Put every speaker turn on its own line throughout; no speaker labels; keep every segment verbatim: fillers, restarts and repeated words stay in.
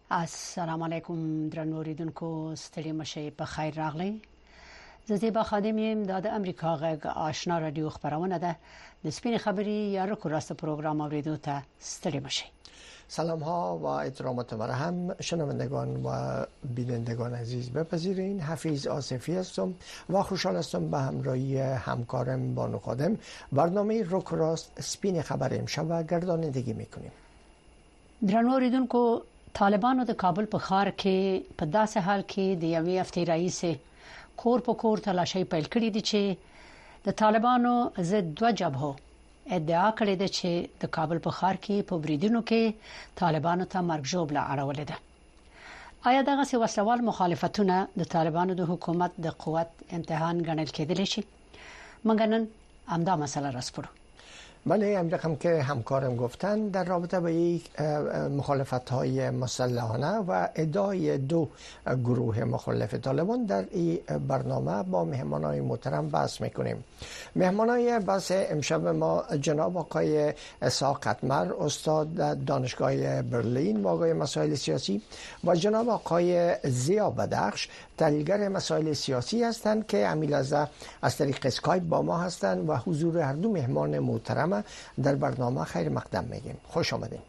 السلام علیکم درنو اوریدونکو ستړي مشه په خیر راغلی. زه زیبا خادم یم د امریکا غږ آشنا رادیو خبرونه ده. د سپین خبری یا رکو راست پروگرام اوریدو ته ستړي مشه.
سلام ها و احترامات مرا هم شنوندگان و بینندگان عزیز بپذیرین. حفیظ آصفی هستم و خوشحال هستم به همراهی همکارم بانو خادم برنامه رک راست سپین خبر امشب گردانندگی میکنیم.
درنو اوریدونکو طالبانو د کابل په ښار کې په داسې حال کې د یوې هفتې راهیسې کور په کور تلاشي پیل کړې دي چې د طالبانو ضد دوه جبهو ادعا کړې ده چې د کابل په ښار کې په بریدونو کې طالبانو ته مرګ ژوبله اړولې ده. آیا دغه څه وسلوال مخالفتونه د طالبانو د حکومت د قوت امتحان ګڼل کېدلی شي؟ موږ نن همدا مسله راسپړو.
بله، همرقم که همکارم گفتن در رابطه با یک مخالفت های مسلحانه و ادعای دو گروه مخالف طالبان در این برنامه با مهمان های محترم بحث میکنیم. مهمان های بحث امشب ما جناب آقای اسحاق قطمر، استاد دانشگاه برلین و آقای مسائل سیاسی، و جناب آقای زیا بدخش، تحلیلگر مسائل سیاسی هستند که امیل از طریق اسکایپ با ما هستند و حضور هر دو مهمان محترم در برنامه خیر مقدم میگیم. خوش آمدین.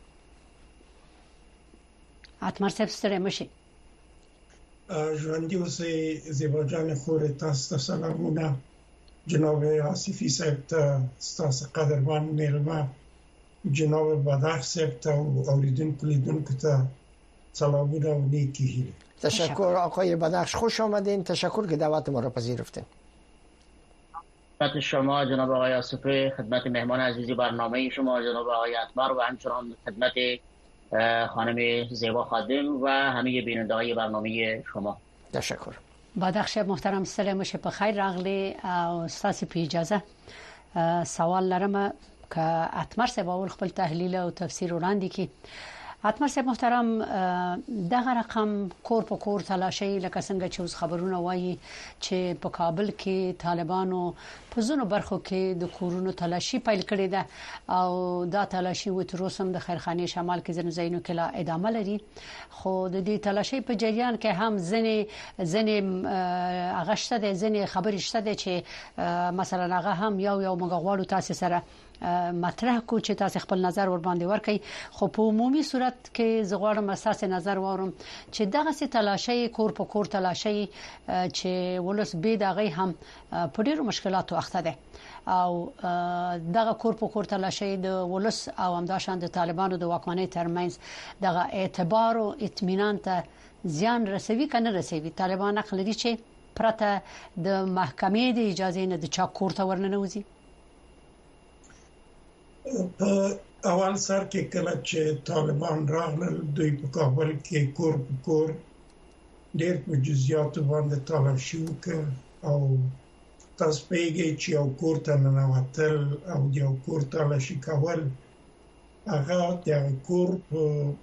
اتمر صاحب ستړي مشي.
ژوندي اوسئ زیبا جان خور تاسو ته سلامونه. جناب آصفی صاحب ته ستاسو قدرمن میلمه جناب بدخش صاحب ته او اوریدونکو لیدونکو ته سلامونه و نیکی هیله.
تشکر آقای بدخش، خوش آمدین. تشکر که دعوت ما را پذیرفتین.
خدمت شما جناب آقای آصفی، خدمت مهمان عزیزی برنامه شما جناب آقای اطمر و همچنان خدمت خانم زیبا خادم و همه بیننده‌های برنامه شما.
تشکر.
بدخش محترم سلام مشه په خیر راغلی او ستاسو په اجازه سوال لرم که اطمر صاحب اول خپل تحلیل او تفسیر وړاندې کړي. اتمر صاحب محترم، دغه رقم کور په کور تلاشي لکه څنګه چې اوس خبرونه وایي چې په کابل کې طالبانو په ځینو برخو کې د کورونو تلاشي پیل کړې ده او دا تلاشي و تر اوسه د خیرخانه شمال کې ځینو ځایونو کې لا ادامه لري. خو د دې تلاشي په جریان کې هم ځینې ځینې اغشته ده، ځینې خبرې شته ده چې مثلا هغه هم یو یو موږ غواړو تاسو سره مطرح کو چې تاسو خپل نظر ور باندې ورکړئ. خو په عمومي صورت کې زغړم اساس نظر وورم چې دغه سي تلاشي کور په کور تلاشي چې ولس به دغه هم په ډیرو مشکلاتو اخته ده او دغه کور په کور تلاشي د ولس او همداشان د طالبانو د واکمنۍ ترمنځ دغه اعتبار او اطمینان ته زیان رسوي کنه رسوي. طالبان خپل دي چې پرته د محکمې د اجازه نه د چا کور ته ورننوځي.
په اول سر کې کله چې طالبان راغلل دوی په کابل کې کور په کور ډېر په جزئیاتو باندې تلاشي وکړ او تاسو پیګی چې یو کور ته ننوتل او یو کور تلاشي کول هغه د کور په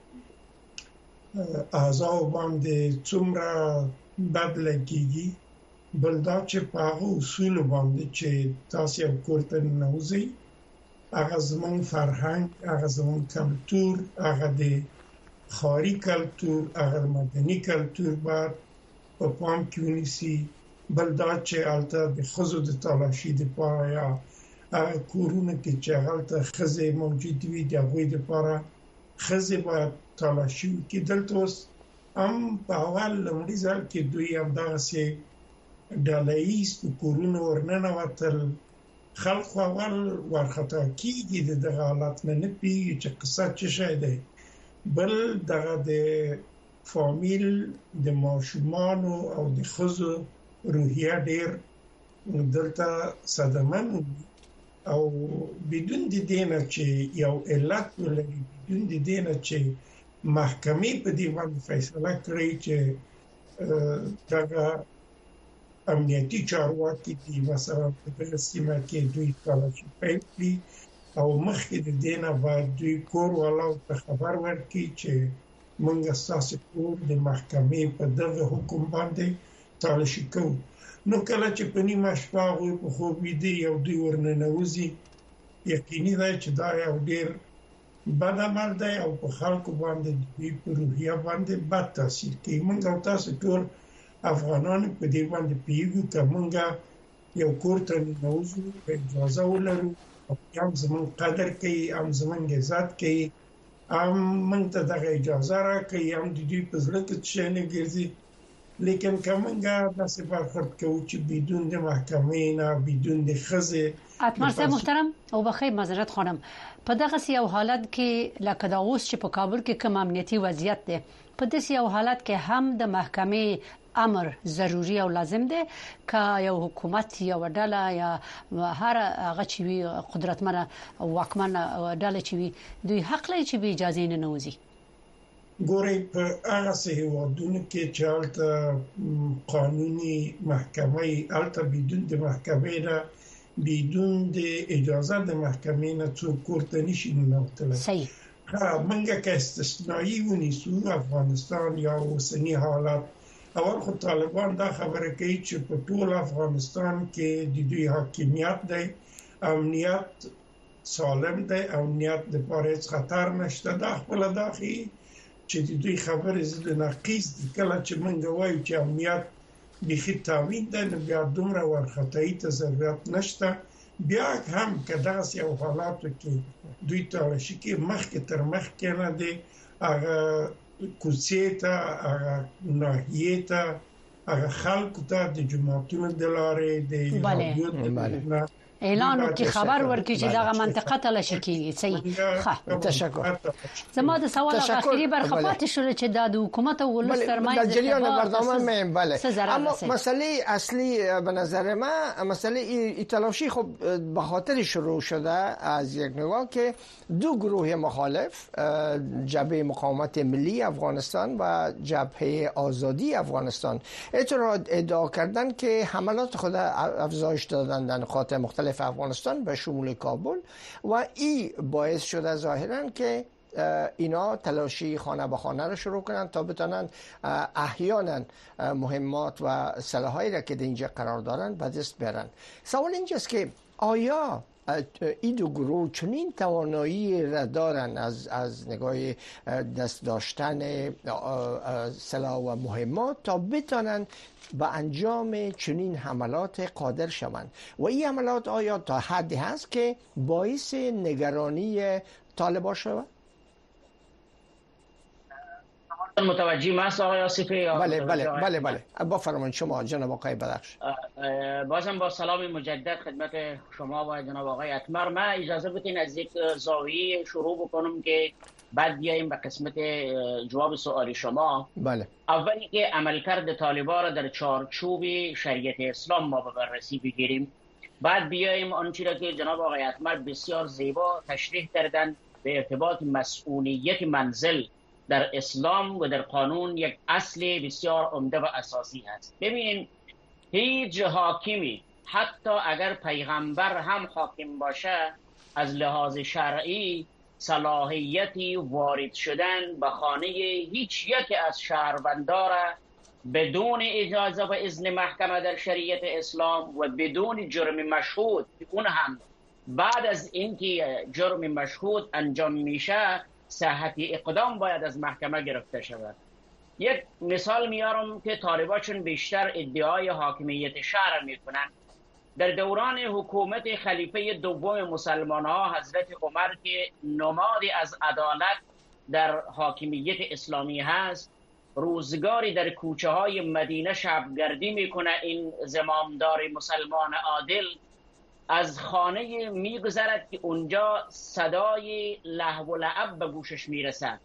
اعضاء باندې څومره بدل کیږي بل دا چې په هغه اصول باندې چې تاسو یو کور ته ننوځئ هغه زمون فرهنګ، هغه زمون کلتور، هغه د خاري کلتور، هغه مدني کلتور بار په پام کې ونیسي. بل دا چې البته د خزو د تلاشي د پاره یا هغه کورونه کې چې هغه خزې موجود وي د هغه د پاره خزې باید تلاشي کې دلته اوس هم په اول لومړي ځل کې دوی هم دغه سي ډالایز کورونه ورننه وتل خلق اول ورخطا کیږي د دغه حالت نه نه پیږي چې قصه څه شي ده. بل دغه د فامیل د ماشومان او د خزو روحیه ډیر دلته صدمن او بدون د دینه چې یو علت ولري، بدون د دینه چې محکمې په دې باندې فیصله کړي چې دغه امنیتی چارواکي دي مثلا په دغه سیمه کې دوی تلاشي پیل کړي او مخکې د دینه باید دوی کور والاو ته خبر ورکړي چې موږ اساسي کور د محکمې په دغه حکم باندې تلاشي کوو. نو کله چې په نیمه شپه هغوی په خوب ویده یو دوی ورننوځي، یقیني ده چې دا یو ډېر بد عمل دی او په خلکو باندې دوی په روحیه باندې بد تاثیر کوي. موږ او تاسو ټول افغانان په دې باندې پیږو که موږ یو کور ته ننوځو اجازه ولرو او هم زموږ قدر کوي هم زموږ عزت کوي هم موږ ته دغه اجازه راکوي هم د دوی په زړه کې څه نه ګرځي. لیکن که موږ داسې برخورد کوو چې بدون د محکمې نه بدون د ښځې
اتمر صاحب محترم او بخیر معذرت خانم په دغه یو حالت کې لکه دا اوس چې په کابل کې کوم امنیتي وضعیت دی په دې یو حالت کې هم د محکمې امر ضروری او لازم دی که یو حکومت یا ډله یا هر هغه چې وي قدرتمن او واکمن ډله چې وي دوی حق لري چې به اجازه نه نوځي.
ګورې په هغه هېوادونو کې چې هلته قانوني محکمې هلته بدون د محکمې نه بدون د اجازه د محکمې نه څوک کور ته نشي ننوتلی.
صحیح.
موږ که استثنایي ونیسو افغانستان یا اوسني حالت اول خو طالبان دا خبره کوي چې په ټول افغانستان کې د دوی حاکمیت دی امنیت سالم دی امنیت د پاره هیڅ خطر نشته. دا خپل داخلي چې د دوی خبره زده ناقص دي کله چې موږ وایو چې امنیت بيخي تامین دی نو بیا دومره ورخطایي ته ضرورت نشته. بیا هم که داسې یو حالاتو کې دوی تلاشي کې مخکې تر مخکې نه دی هغه کوڅې ته هغه ناحیې ته هغه خلکو ته د جماعتونو د لارې د رادیو د
اعلان وکړي خبر ورکړي چې دغه منطقه ته لشي کیږي. صحیح.
تشکر.
زما د سوال اخیری برخه پاتې شو چې د حکومت او ولس ترمنځ
در جریان برنامه مهم بله اما مسئله اصلی به نظر من مسئله ایتلاشی خب به خاطر شروع شده از یک نگاه که دو گروه مخالف جبهه مقاومت ملی افغانستان و جبهه آزادی افغانستان اعتراض ادعا کردن که حملات خود افزایش دادن در نقاط مختلف افغانستان به شمول کابل و این باعث شده ظاهرا که اینا تلاشی خانه به خانه رو شروع کنن تا بتونن احیانا مهمات و سلاحایی را که در اینجا قرار دارن به دست برن. سوال اینجاست که آیا این دو گروه چنین توانایی را دارن از از نگاه دست داشتن سلاح و مهمات تا بتونن به انجام چنین حملات قادر شوند و این حملات آیا تا حدی هست که باعث نگرانی طالبان شود؟
متوجه ماست آقای آصفی؟
بله بله بله بله با فرمان شما جناب آقای بدخش.
بازم با سلام مجدد خدمت شما و جناب آقای اتمر. من اجازه بدین از یک زاویه شروع بکنم که بعد بیاییم به قسمت جواب سوال شما.
بله.
اولی که عملکرد طالبان را در چارچوب شریعت اسلام ما به بررسی بگیریم. بعد بیاییم آنچه را که جناب آقای اتمر بسیار زیبا تشریح کردن به ارتباط مسئولیت منزل در اسلام و در قانون یک اصل بسیار عمده و اساسی هست. ببینید هیچ حاکمی حتی اگر پیغمبر هم حاکم باشه از لحاظ شرعی صلاحیتی وارد شدن به خانه هیچ یک از شهروندان را بدون اجازه و اذن محکمه در شریعت اسلام و بدون جرم مشهود، اون هم بعد از اینکه جرم مشهود انجام میشه صحت اقدام باید از محکمه گرفته شود. یک مثال میارم که طالبان چون بیشتر ادعای حاکمیت شهر میکنن، در دوران حکومت خلیفه دوم مسلمان ها حضرت عمر که نمادی از عدالت در حاکمیت اسلامی هست، روزگاری در کوچه های مدینه شبگردی میکنه. این زمامدار مسلمان عادل از خانه میگذرد که اونجا صدای لهو و لعب به گوشش میرسد،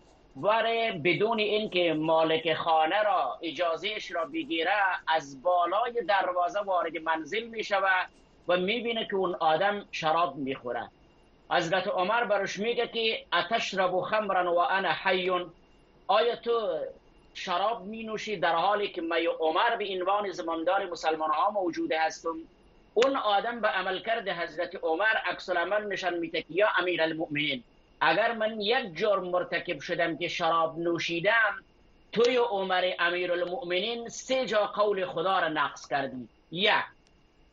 وره بدون اینکه مالک خانه را اجازهش را بگیره از بالای دروازه وارد منزل میشود و میبینه که اون آدم شراب میخوره. حضرت عمر برش میگه که اتشرب خمرا و انا حی، آیا تو شراب مینوشی در حالی که من عمر به عنوان زمامدار مسلمان ها موجود هستم؟ اون آدم به عملکرد حضرت عمر عکس العمل نشان میده که یا امیر المؤمنین، اگر من یک جرم مرتکب شدم که شراب نوشیدم، توی عمر امیر المؤمنین سه جا قول خدا را نقض کردی. یک،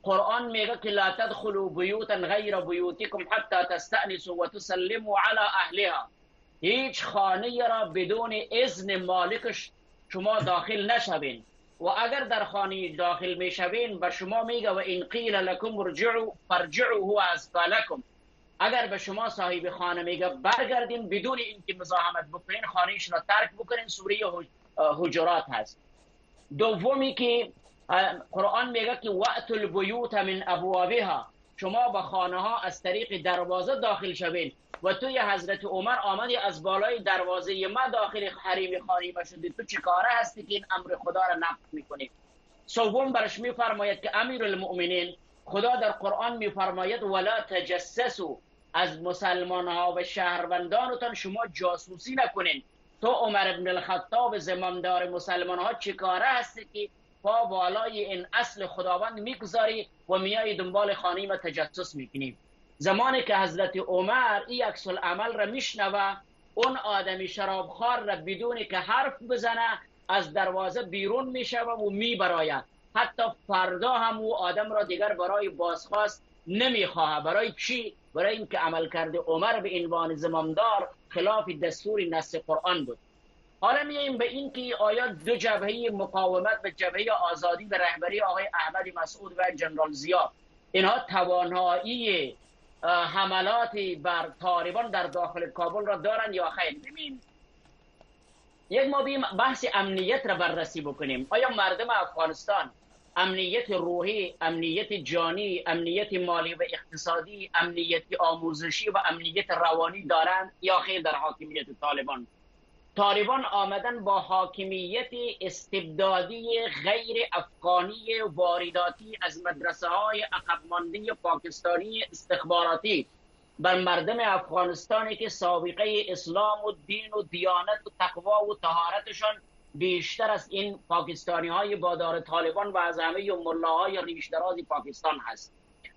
قرآن میگه که لا تدخلوا بیوتا غیر بیوتکم حتی تستأنسوا و تسلموا علی اهلها. هیچ خانه را بدون اذن مالکش شما داخل نشوین و اگر در خانه داخل میشوین به شما میگه و ان قیل لكم ارجعوا فارجعوا هو ازکی لكم. اگر به شما صاحب خانه میگه برگردین بدون اینکه مزاحمت بکنین خانه‌اش را ترک بکنین. سوره حجرات هست. دومی که قرآن میگه که وأتوا البیوت من ابوابها، شما به خانه ها از طریق دروازه داخل شوین. و توی حضرت عمر آمدی از بالای دروازه ما داخل حریم خانه ما شدی، تو چه کاره هستی که این امر خدا را نقض میکنی؟ سوم برش میفرماید که امیر المؤمنین خدا در قرآن میفرماید ولا تجسسوا، از مسلمان ها و شهروندانتان شما جاسوسی نکنین. تو عمر ابن الخطاب زمامدار مسلمان ها چه کاره هستی که پا بالای این اصل خداوند میگذاری و میای دنبال خانه ما تجسس میکنیم؟ زمانی که حضرت عمر این عکس العمل را میشنوه، اون آدمی شرابخوار را بدون که حرف بزنه از دروازه بیرون میشوه و میبراید. حتی فردا هم او آدم را دیگر برای بازخواست نمیخواه. برای چی؟ برای اینکه عمل کرده عمر به عنوان زمامدار خلاف دستور نص قرآن بود. حالا میاییم به این که آیات دو جبهه مقاومت به جبهه آزادی به رهبری آقای احمد مسعود و جنرال ضیا، اینها توانایی حملات بر طالبان در داخل کابل را دارن یا خیر؟ ببین، یک ما بیم بحث امنیت را بررسی بکنیم. آیا مردم افغانستان امنیت روحی، امنیت جانی، امنیت مالی و اقتصادی، امنیت آموزشی و امنیت روانی دارند یا خیر در حاکمیت طالبان؟ طالبان آمدن با حاکمیت استبدادی غیر افغانی وارداتی از مدرسه های عقب مانده پاکستانی استخباراتی بر مردم افغانستانی که سابقه اسلام و دین و دیانت و تقوا و طهارتشان بیشتر از این پاکستانی های بادار طالبان و از همه ملاهای ریشدراز پاکستان هست.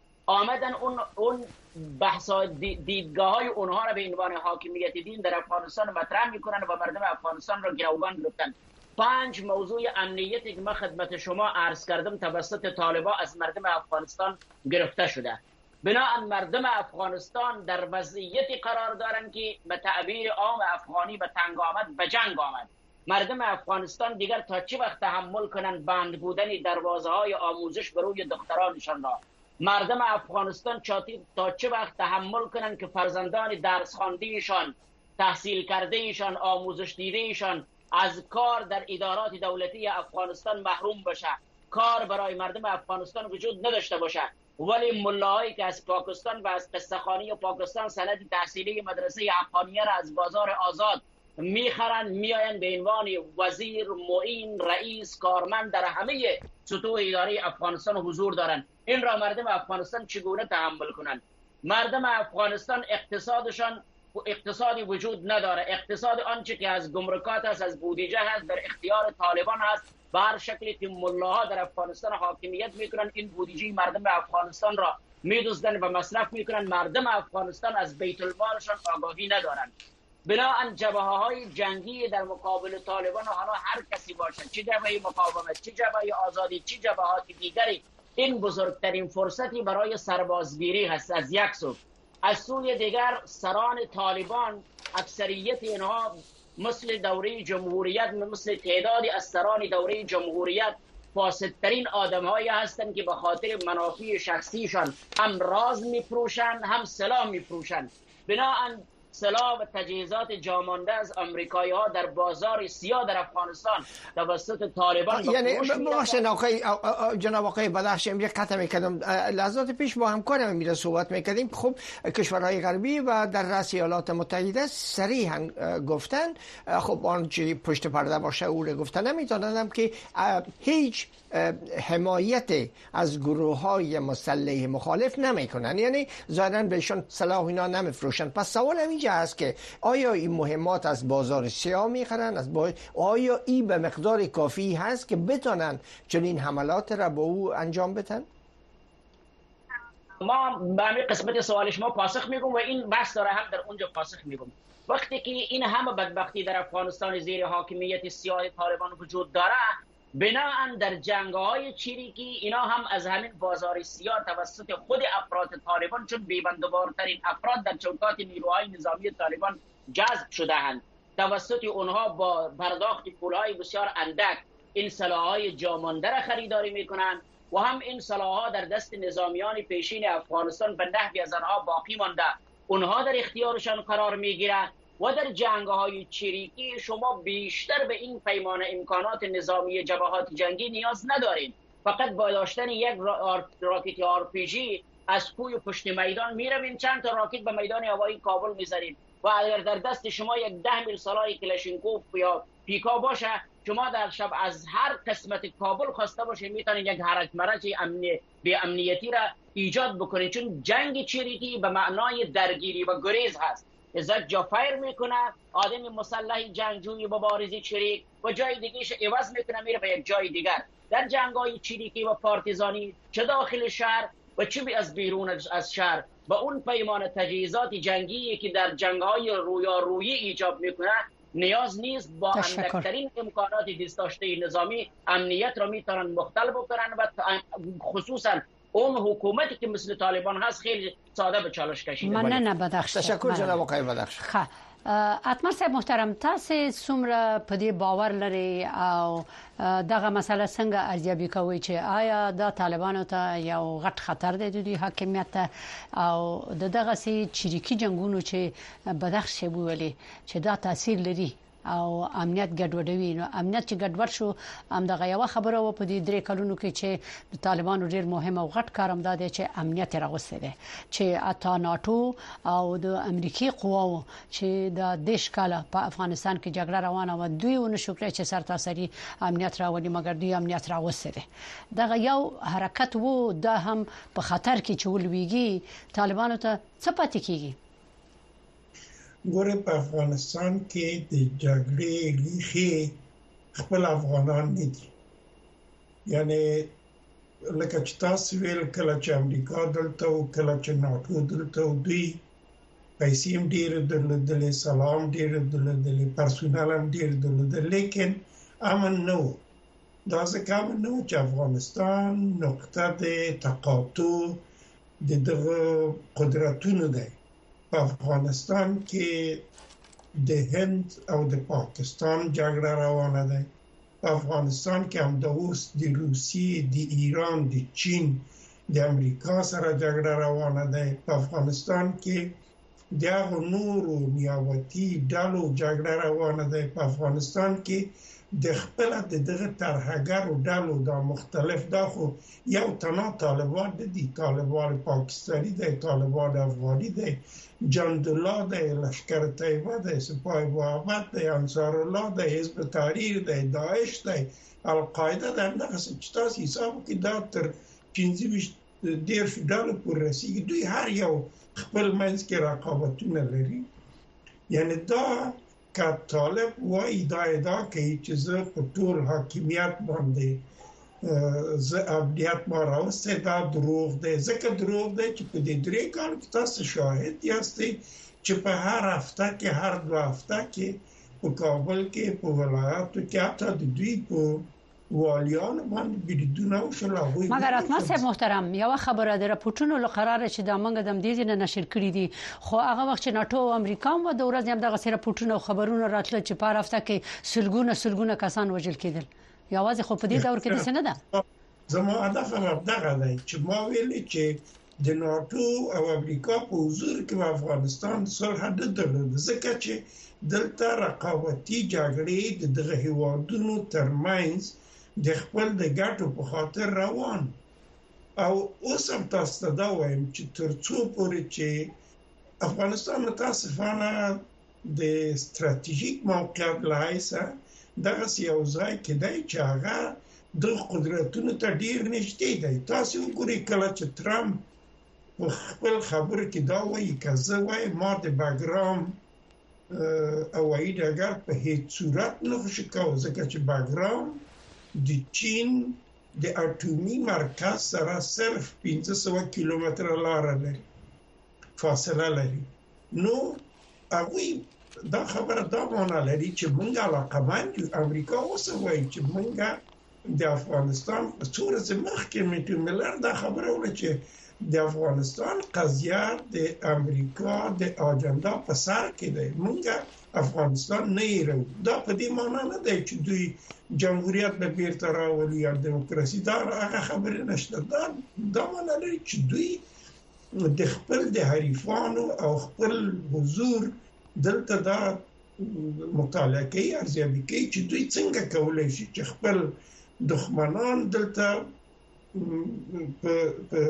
آمدن اون اون بحثا دیدگاه های اونها را به عنوان حاکمیت دین در افغانستان مطرح میکنن و مردم افغانستان را گروگان گرفتن. پنج موضوع امنیتی که من خدمت شما عرض کردم توسط طالبان از مردم افغانستان گرفته شده. بنابراین مردم افغانستان در وضعیتی قرار دارند که به تعبیر عام افغانی به تنگ آمد به جنگ آمد. مردم افغانستان دیگر تا چه وقت تحمل کنند بند بودن دروازه های آموزش بر روی دخترانشان را؟ مردم افغانستان تا چه وقت تحمل کنند که فرزندان درس خوانده‌شان، تحصیل کرده‌شان، آموزش دیده‌شان از کار در ادارات دولتی افغانستان محروم بشه، کار برای مردم افغانستان وجود نداشته باشه، ولی ملاهایی که از پاکستان و از قصه‌خوانی پاکستان سند تحصیلی مدرسه حقانیه را از بازار آزاد میخرن، میآیند به عنوان وزیر، معین، رئیس، کارمند در همه سطوح اداره افغانستان حضور دارند. این را مردم افغانستان چگونه تحمل کنند؟ مردم افغانستان اقتصادشان اقتصادی وجود نداره. اقتصاد آنچه که از گمرکات است، از بودجه هست، در اختیار طالبان هست. به هر شکلی که ملاها در افغانستان حاکمیت میکنن، این بودجه مردم افغانستان را میدزدن و مصرف میکنن. مردم افغانستان از بیت المالشان آگاهی ندارند. بنابراین جبهه های جنگی در مقابل طالبان و حالا هر کسی باشد، چه جبهه مقاومت، چه جبهه آزادی، چه جبهات دیگری، این بزرگترین فرصتی برای سربازگیری هست از یک سو. از سوی دیگر سران طالبان اکثریت اینها مثل دوره جمهوریت، مثل تعدادی از سران دوره جمهوریت فاسدترین آدم هایی هستند که به خاطر منافع شخصیشان هم راز میفروشند هم سلاح میفروشند. بنابراین سلاح و تجهیزات جامانده از امریکایی ها در بازار سیاه در افغانستان توسط طالبان
یعنی ببخشید آقای جناب آقای بدخشان، یک قطعه میکردم لحظات پیش با همکارم میره صحبت میکردیم. خب کشورهای غربی و در رأس ایالات متحده صریحا گفتن، خب آنچه پشت پرده باشه او رو گفتن نمیتونم که هیچ حمایت از گروه های مسلح مخالف نمیکنن، یعنی ظاهرا بهشون سلاح اینا نمیفروشن. پس سوال اینجا هست که آیا این مهمات از بازار سیاه میخرن؟ از با... آیا این به مقدار کافی هست که بتونن چنین حملات را به او انجام بدن؟
ما به همین قسمت سوال شما پاسخ میگم و این بحث داره هم در اونجا پاسخ میگم. وقتی که این همه بدبختی در افغانستان زیر حاکمیت سیاه طالبان وجود داره، بناهن در جنگ‌های چریکی اینا هم از همین بازار سیاه توسط خود افراد طالبان، چون بی‌بندوبارترین افراد در چوکات نیروهای نظامی طالبان جذب شده‌اند، توسط اونها با پرداخت پول‌های بسیار اندک این سلاح‌های جامانده را خریداری می‌کنند و هم این سلاح‌ها در دست نظامیان پیشین افغانستان به نحوی از آنها باقی مانده، اونها در اختیارشان قرار می‌گیرند و در جنگ‌های چریکی شما بیشتر به این پیمانه امکانات نظامی جبهات جنگی نیاز ندارید، فقط با داشتن یک راکت آر پی جی از کوی پشت میدان میروین، چند تا راکت به میدان هوایی کابل می‌زنید و اگر در دست شما یک ده میل سلاح کلاشینکوف یا پیکا باشه، شما در شب از هر قسمت کابل خواسته باشید میتونید یک هرج مرج امنی بی امنیتی را ایجاد بکنید، چون جنگ چریکی به معنای درگیری و گریز هست. ازت جا فایر میکنه، آدم مسلح جنگجوی مبارزی چریک و جای دیگهش عوض میکنه میره به یک جای دیگر. در جنگ‌های چریکی و پارتیزانی چه داخل شهر و چه از بیرون از شهر با اون پیمان تجهیزات جنگی که در جنگ‌های رویارویی ایجاب میکنه نیاز نیست با اندکترین امکانات دست داشته نظامی امنیت را میتونن مختل بکنن و خصوصا اون حکومتی که مثل طالبان هست خیلی ساده به چالش کشیده.
من نه بدخش
تشکر جناب آقای بدخش.
خب اتمر صاحب محترم، تاسو څومره په دې باور لري او دغه مسله څنګه ارزیابي کوي چې آیا د طالبانو ته یو غټ خطر دی د حاکمیت او دغه سي چریکي جنگونو چې بدخش ویلي چې دا تاثیر لري او امنیت ګډوډوي؟ نو امنیت چې ګډوډ شو هم دغه یو خبره و په دې درې کلونو کې چې د طالبانو ډیر مهم او غټ کارم داده چې امنیت راغوسته دي، چې اتا ناتو او د امریکای قواو چې د دیش کاله په افغانستان کې جګړه روانه و دوی ونه شکر چې سرتاسري امنیت راوړي، مګر دوی امنیت راغوسته دي. دغه یو حرکت وو دا هم په خطر کې چې ولويږي طالبانو ته څه پاتې کیږي؟
ګوره په افغانستان کې د جګړې لیخي خپل افغانان نه دي، یعنی لکه چې تاسو ویل کله چې امریکا دلته او کله چې ناتو دلته دوی پیسې هم ډېر درلودل، سلام ډېر درلودل، پرسونل هم ډېر درلودل، لیکن امن نو. دا ځکه امن نو چې افغانستان نقطه د تقاطع د دغه قدرتونو دی. په افغانستان کې د هند او د پاکستان جګړه روانه ده، په افغانستان کې هم د اوس د روسیې، د ایران، د چین، د امریکا سره جګړه روانه ده، په افغانستان کې د هغو نورو نیابتي ډلو جګړه روانه ده، په افغانستان کې د خپل د دغه ترهګرو ډلو دا مختلف دا خو یو تنها طالبان دي، طالبان پاکستانی دی، طالبان افغانی دی، جند الله دی، لشکر طیبه دی، سپاه محمد دی، انصار الله دی، حزب تحریر دی، داعش دی، القاعده دی. دغه چې تاسو حساب کې دا تر پنځه ویشت دیرش ډلو پورې رسیږي. دوی هر یو خپل منځ کې رقابتونه لري. یعنی دا که طالب وایي دا ادعا کوي چې زه په ټول حاکمیت باندې زه امنیت ما راوسته، دا دروغ دی. ځکه دروغ دی چې په دې درې کال کې تاسو شاهد یاستئ چې په هر هفته کې، هر دوه هفته کې په کابل کې، په ولایاتو کې، حتی د دوی په والیان باندې بریدونه وشول.
مګر اتمر صاحب محترم، یو خبره ده، راپورټونو له قرار چې د منګ دم دي نه نشر کړی دي، خو هغه وخت چې ناتو او امریکا هم د ورځ هم دغه سره راپورټونه او خبرونه راتله چې په هفته کې سلګونه سلګونه کسان وژل کېدل. یوازې خو په دې دور کې د څه نه ده.
زموږ هدف هم دغه دی چې ما ویلي چې د ناتو او امریکا په حضور کې په افغانستان صلح نه درلوده، ځکه چې دلته رقابتي جګړې د دغه هیوادونو ترمنځ د خپل د ګټو په خاطر روان. او اوس هم تاسو ته دا وایم چې تر څو پورې چې افغانستان متاسفانه د ستراتیژیک موقعیت لایسه دغه یو ځای کې دی چې هغه د قدرتونو ته ډیر نږدې دی. تاسو وګورئ کله چې ترامپ په خپل خبرو کې دا وایي که زه وایم ما د باګرام هوایي ډګر په هیڅ صورت نه خوشي کوم، ځکه چې باګرام د چین د اټومي مرکز سره صرف پنځه سوه کیلومتره لار لري، فاصله لري. نو هغوی دا خبره دا معنا لري چې موږ علاقمند یو. امریکا اوس وایي چې موږ د افغانستان څو ورځې مخکې میټو میلر دا خبره وکړه چې د افغانستان قضیه د امریکا د اجنډا په سر کې ده، موږ افغانستان نه یې دا په دې معنی نه دی چې دوی جمهوریت به بیرته راولي یا دیموکراسي، دا هغه خبره نشته. دا دا معنی لري چې دوی د خپل د حریفانو او خپل حضور دلته دا مطالعه کوي، ارزیابي کوي چې دوی څنګه کولای شي چې خپل دښمنان دلته په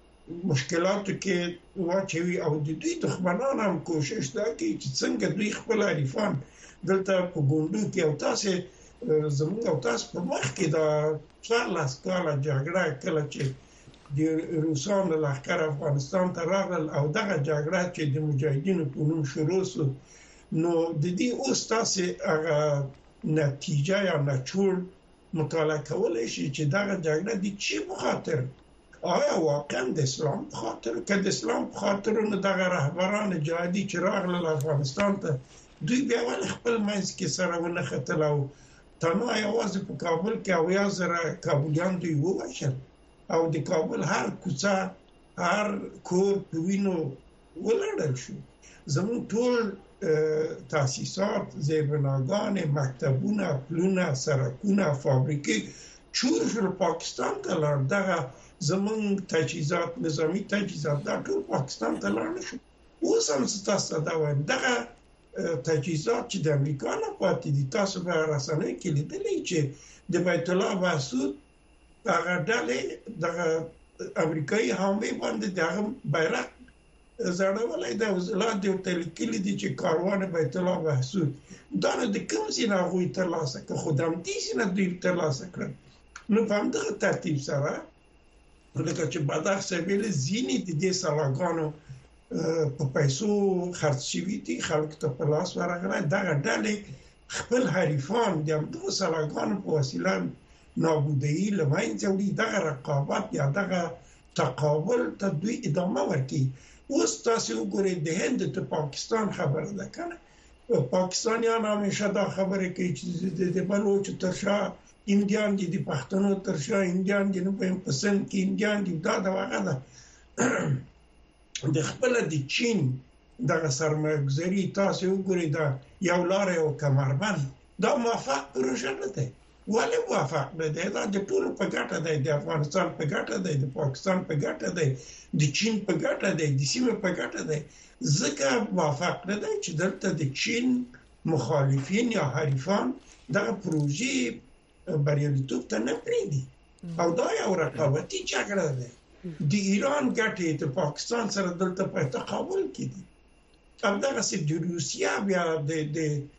مشکلاتو کې واچوي او د دوی دښمنان هم کوشش دا کوي چې څنګه دوی خپل حریفان دلته په ګوندو کې او تاسو زموږ او تاسو په مخ کې دا څوارلس کاله جګړه کله چې د روسانو لښکر افغانستان ته راغل او دغه جګړه چې د مجاهدینو په نوم شروع شو، نو د دې اوس تاسو هغه نتیجه یا نچوړ مطالعه کولای شي چې دغه جګړه د چی په خاطر، آیا واقعا د اسلام په خاطر؟ که د اسلام په خاطر نو دغه رهبران جهادي چې راغلل افغانستان ته دوی بیا ولې خپل منځ کې سره ونه ختل او تنها یوازې په کابل کې اویا زره کابلیان دوی ووژل او د کابل هر کوڅه هر کور په وینو ولړل شو. زموږ ټول تاسیسات، زیربناګان، مکتبونه، پلونه، سړکونه، فابریکې چور شول پاکستان ته لاړ. دغه زموږ تجهیزات، نظامی تجهیزات دا ټول پاکستان ته لاړ شو. اوس هم تاسو دا وایم دغه تجهیزات چې د امریکا نه پاتې دي، تاسو به رسنۍ کې لیدلې چې د بیت الله مسعود هغه ډلې دغه امریکایي حامي باندې دغه بیرغ زړولای دا وزلات دی ته لیکلي دي چې کاروان بیت الله مسعود دا نه د کوم سینه غوي تر لاسه که خدام دې سینه دوی تر لاسه کړ. نو په همدغه ترتیب سره لکه چې بدخ سویل زینی د دې سلاګانو په پیسو خرڅ شوي دي، خلک ته په لاس ورغله. دغه ډلې خپل حریفان د همدغه سلاګانو په وسیله نابودی لمنځه وړي. دغه رقابت یا دغه تقابل ته دوی ادامه ورکوي. اوس تاسو وګورئ د هند ته پاکستان خبره ده کنه، پاکستانیان همیشه دا خبره کوي چې د بلوچ تر شا انډیان دي، د پښتنو تر شا انډیان دي، نو په پسند کې انډیان دي. دا دا هغه ده د خپل د چین دغه سرمایه‌ګذاري تاسو وګورئ دا یو لار یو کمربند دا موافق پروژه نه ده. ولې موافق نه ده؟ دا د ټول په ګټه ده، د افغانستان په ګټه ده، د پاکستان په ګټه ده، د چین په ګټه ده، د سیمې په ګټه ده. ځکه موافق نه ده چې دلته د چین مخالفین یا حریفان دغه پروژې بریالیتوب ته نه پریږدي. او دا یو رقابتي جګړه ده. د ایران ګټې د پاکستان سره دلته په تقابل کې دي. او دغه سي د روسیا بیا د د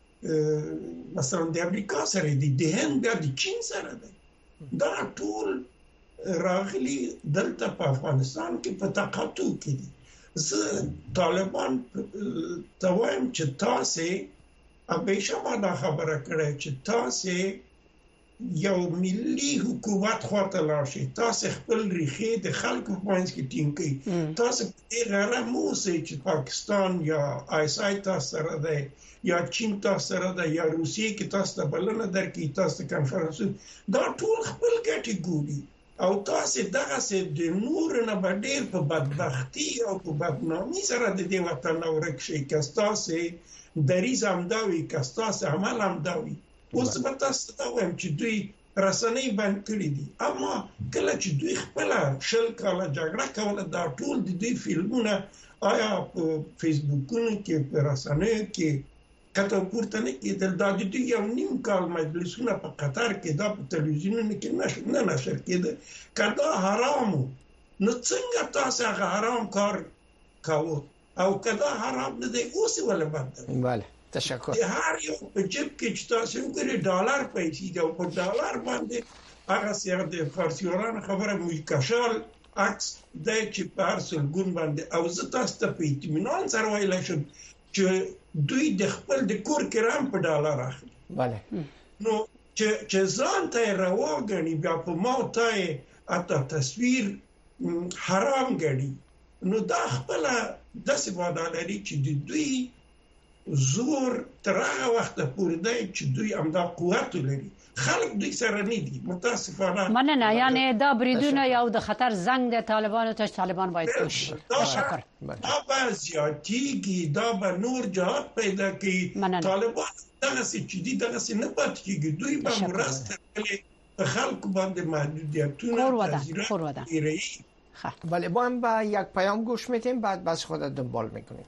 مثلا د امریکا سره دي، د هند بیا د چین سره ده. دا ټول راغلي دلته په افغانستان کې په تقاطع کې دي. زه طالبان ته وایم چې تاسو همیشه ما دا خبره کړې چې تاسو یو ملي حکومت خواته لاشي، تاسو خپل ریښې د خلکو په منځ کې ټینګ کړئ. تاسو په غره مو سي چې پاکستان یا آیس آی تاسو سره ده یا چین تاسو سره ده یا روسیې کې تاسو ته بلنه درکې، تاسو کنفرانس دا ټول خپل ګټې ګوري او تاسو دغه سي د نور نه باندې په بدبختی او په بدنامي سره د دې وطن ورک شي. کستاسه دریز همداوي، کستاسه عمل همداوي. اوس به تاسو ته وایم چې دوی رسنۍ بند کړې دي، اما کله چې دوی خپل شل کاله جګړه کوله دا ټول د دوی فلمونه آیا په فیسبوکونو کې په رسنیو کې کته پورته نه کېدل. دا د دوی یو نیم کال مجلسونه په قطر کې دا په تلویزیونونو کې نشر نه نشر کېده. کدا حرامو نو څنګه تاسو هغه حرام کار کاوه او کدا حرام نه دی اوس ولا بند.
بله تشکر.
هر یو په جیب کې چې تاسو وګورئ ډالر پیسې دی او په ډالر باندې هغه سره د فارسیوران خبره مې کشال عکس د چې په هر سلګون باندې او زه تاسو ته په اطمینان سره ویلای شم چې دوی د خپل د کور کرام په ډالر اخلي.
بله
نو چې چې ځان ته راوګني بیا په ما ته اته تصویر حرام ګڼي، نو دا خپل داسې وعده لري چې د دوی زور تر هغه وخت پورې دی چې دوی همدا قوت لري. خلق دوی سره نیدی متاسفانه.
من نه یعنی دا بریدونه یا د خطر زنگ د طالبان تا طالبان باید توش.
تشکر. دا به زیادیگی دا به نور جهات پیدا کی طالبان دغه سی چې دی دغه سی نه پات کیږي دوی به مرسته کوي به خلق باندې محدودیتونه
تاثیرات
ایرایی.
بله با هم به یک پیام گوش میتیم بعد بس خود دنبال میکنیم.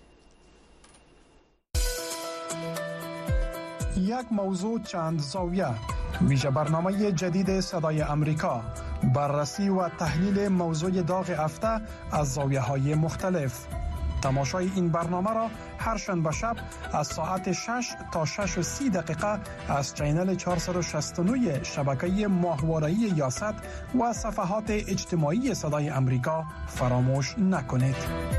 یک موضوع چند زاویه، ویژه برنامه جدید صدای امریکا، بررسی و تحلیل موضوع داغ هفته از زاویه های مختلف. تماشای این برنامه را هر شنبه شب از ساعت شش تا شش و سی دقیقه از چینل چهارصد و شصت و نه شبکه ماهواره‌ای یاست و صفحات اجتماعی صدای امریکا فراموش نکنید.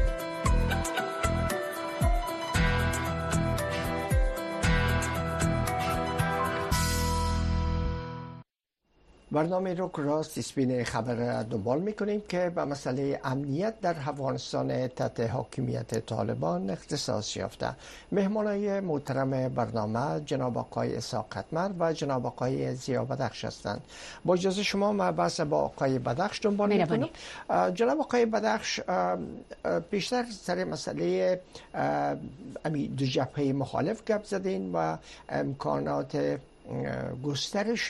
برنامه رو راست اسپین خبر را دنبال میکنیم که به مسئله امنیت در افغانستان تحت حاکمیت طالبان اختصاص یافته. مهمانای محترم برنامه جناب آقای اسحاق قطمر و جناب آقای ضیا بدخش هستند. با اجازه شما ما بحث با آقای بدخش دنبال میکنیم. جناب آقای بدخش بیشتر سر مسئله امی دو جبهه مخالف گپ زدین و امکانات گسترش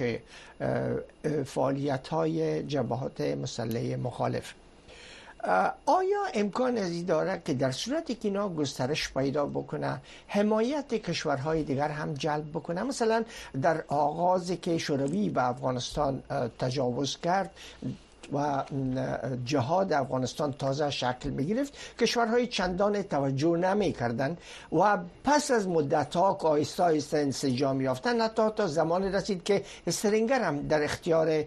فعالیت‌های جبهات مسلح مخالف. آیا امکان ازی داره که در صورتی که اینا گسترش پیدا بکنه حمایت کشورهای دیگر هم جلب بکنه؟ مثلا در آغازی که شوروی به افغانستان تجاوز کرد و جهاد افغانستان تازه شکل می‌گرفت، کشورهای چندان توجه نمی‌کردند و پس از مدت‌ها که آهسته آهسته انسجام یافتن حتی تا زمانی رسید که استرینگر هم در اختیار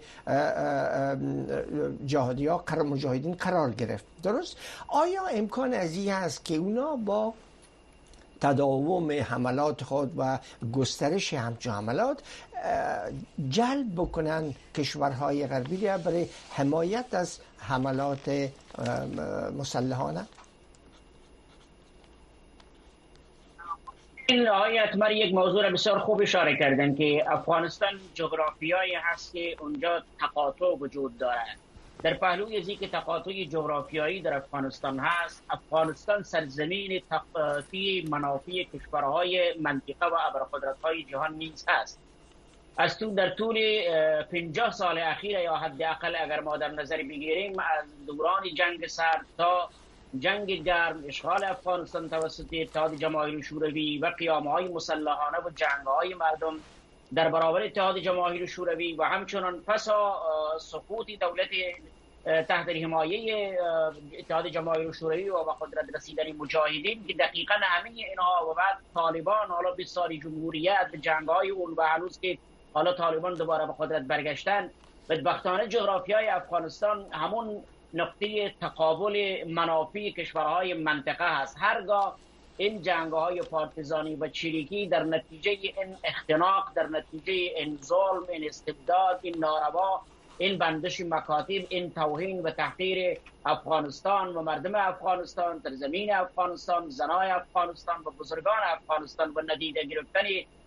جهادی‌ها مجاهدین قرار گرفت. درست؟ آیا امکان ازی هست که اونا با تداوم حملات خود و گسترش همچون حملات جلب بکنن کشورهای غربی برای حمایت از حملات مسلحانه؟
این آیت من یک موضوع را بسیار خوب اشاره کردن که افغانستان جغرافیایی هست که اونجا تقاطع وجود دارد. در پهلوی ازی که تقاطع جغرافیایی در افغانستان هست، افغانستان سرزمین تقاطع منافع کشورهای منطقه و ابرقدرت‌های جهان نیز هست. از تو در طول پنجاه سال اخیر یا حداقل اگر ما در نظر بگیریم از دوران جنگ سرد تا جنگ گرم، اشغال افغانستان توسط اتحاد جماهیر شوروی و قیام‌های مسلحانه و جنگ‌های مردم در برابر اتحاد جماهیر شوروی و همچنان پس سقوط دولت تحت حمایه اتحاد جماهیر شوروی و به قدرت رسیدن مجاهدین که دقیقاً همه اینها و بعد طالبان حالا بیست سال جمهوریت جنگ‌های اون و هنوز که حالا طالبان دوباره به قدرت برگشتن، بدبختانه جغرافیای افغانستان همون نقطه تقابل منافع کشورهای منطقه هست. هرگاه این جنگ‌های پارتیزانی و چریکی در نتیجه این اختناق، در نتیجه این ظلم، این استبداد، این ناروا، این بندش مکاتب، این توهین و تحقیر افغانستان و مردم افغانستان، سرزمین افغانستان، زنای افغانستان و بزرگان افغانستان و ندیده گرفتن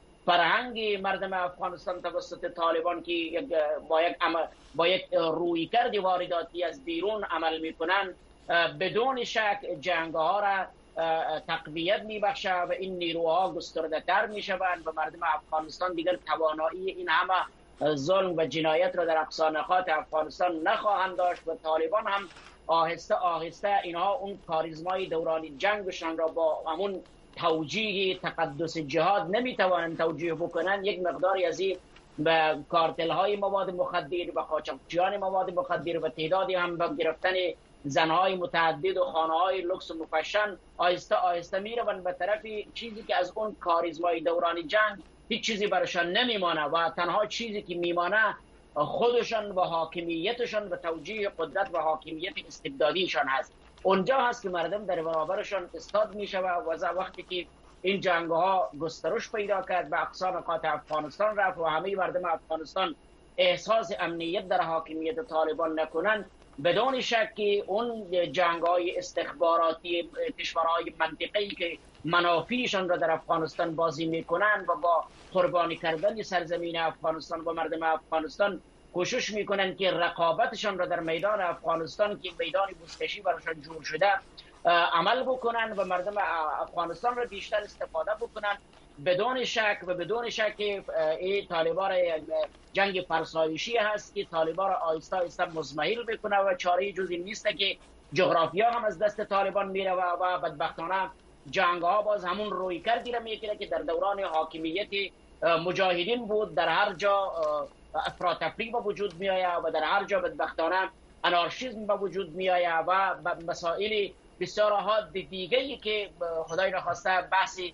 فرهنگ مردم افغانستان توسط طالبان که با یک با یک رویکرد وارداتی از بیرون عمل میکنن، بدون شک جنگ‌ها را تقویت میبخشه و این نیروها گسترده تر میشوند و مردم افغانستان دیگر توانایی این همه ظلم و جنایت را در اقصا نقاط افغانستان نخواهند داشت و طالبان هم آهسته آهسته اینها اون کاریزمای دوران جنگشان را با همون توجیه تقدس جهاد نمیتوانند توجیه بکنن. یک مقداری از این به کارتل های مواد مخدر و قاچاقچیان مواد مخدر و تعدادی هم به گرفتن زنهای متعدد و خانه های لکس و مفشن آهسته آهسته میروند به طرف چیزی که از اون کاریزمای دوران جنگ هیچ چیزی برشان نمیمانه و تنها چیزی که میمانه خودشان و حاکمیتشان و توجیه قدرت و حاکمیت استبدادیشان هست. اونجا هست که مردم در برابرشان استاد میشوه و وقتی که این جنگ ها گسترش پیدا کرد به اقصا نقاط افغانستان رفت و همه مردم افغانستان احساس امنیت در حاکمیت طالبان نکنن، بدون شک که اون جنگ های استخباراتی کشورهای منطقه‌ای که منافعشان را در افغانستان بازی میکنن و با قربانی کردن سرزمین افغانستان و مردم افغانستان کوشش میکنن که رقابتشان را در میدان افغانستان که میدان بزکشی براشان جور شده عمل بکنن و مردم افغانستان را بیشتر استفاده بکنن. بدون شک و بدون شک این طالبان جنگ فرسایشی هست که طالبان را آیسته آیسته مزمحل بکنه و چاره جز این نیست که جغرافیا هم از دست طالبان میره و, و بدبختانه جنگ ها باز همون روی کردی را میگیره که در دوران حاکمیت مجاهدین بود. در هر جا افراط‌تفریق به وجود می آید و در هر جا بدبختانه انارشیسم به وجود می آید و مسائل بسیار ها دیگری که خدای نخواسته بحثی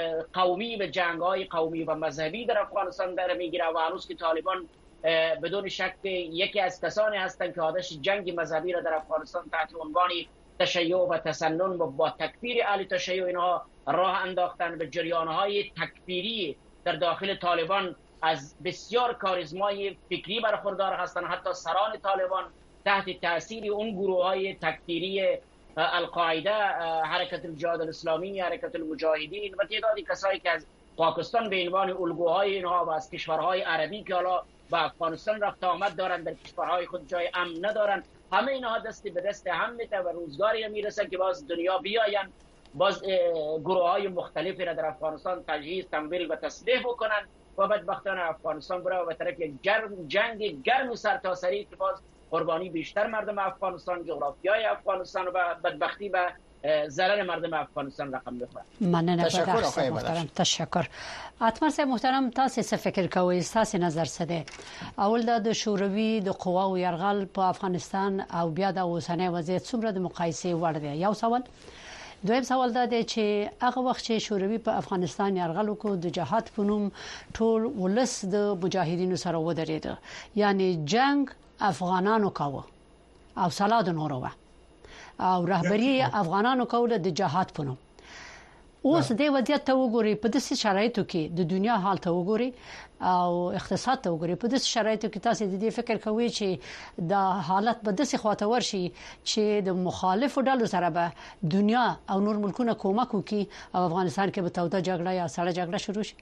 قومی و جنگ های قومی و مذهبی در افغانستان در میگیره و هنوز که طالبان بدون شک یکی از کسانی هستند که آتش جنگ مذهبی را در افغانستان تحت عنوان تشیع و تسنن و با تکفیر اهل تشیع اینها راه انداختن و جریانهای تکفیری در داخل طالبان از بسیار کاریزمای فکری برخوردار هستند. حتی سران طالبان تحت تاثیر اون گروه های تکفیری القاعده، حرکت الجهاد الاسلامی، حرکت المجاهدین و تعدادی کسایی که از پاکستان به عنوان الگوهای اینها و از کشورهای عربی که حالا با افغانستان رفت آمد دارند، در کشورهای خود جای امن ندارند، همه اینها دست به دست هم میته و روزگاری میرسه که باز دنیا بیاین باز گروه های مختلفی را در افغانستان تجهیز، تمویل و تسلیح بکنن و بدبختان افغانستان بره و به طرف یک جنگ جنگ گرم سرتاسری که باز قربانی بیشتر مردم افغانستان، جغرافیای افغانستان و بدبختی و ضرر مردم افغانستان رقم بخوره.
مننه. تشکر آقای محترم. تشکر. اتمر صاحب محترم، تاسو څه فکر کوئ؟ تاسو نظر څه دی؟ اول د شوروي د قواو يرغل په افغانستان او بیا د اوسنۍ وضعیت څومره د مقایسې وړ دی؟ یو سوال. دویم سوال دا دی چې هغه وخت چې شوروي په افغانستان يرغل وکړ د جهاد په نوم ټول ولس د مجاهدینو سره ودرېد، یعنی جنگ افغانانو کاوه او سلاد نورو او رهبری افغانانو کوله د جهاد په نوم. اوس د وضعیت ته وګوري، په داسې شرایطو کې د دنیا حال ته وګوري او اقتصاد ته وګوري، په داسې شرایطو کې تاسو د دې فکر کوئ چې د حالت به داسې خواته ورشي چې د مخالفو ډلو سره به دنیا او نور ملکونه کومک وکړي او افغانستان کې به توده جګړه یا سړه جګړه شروع شي؟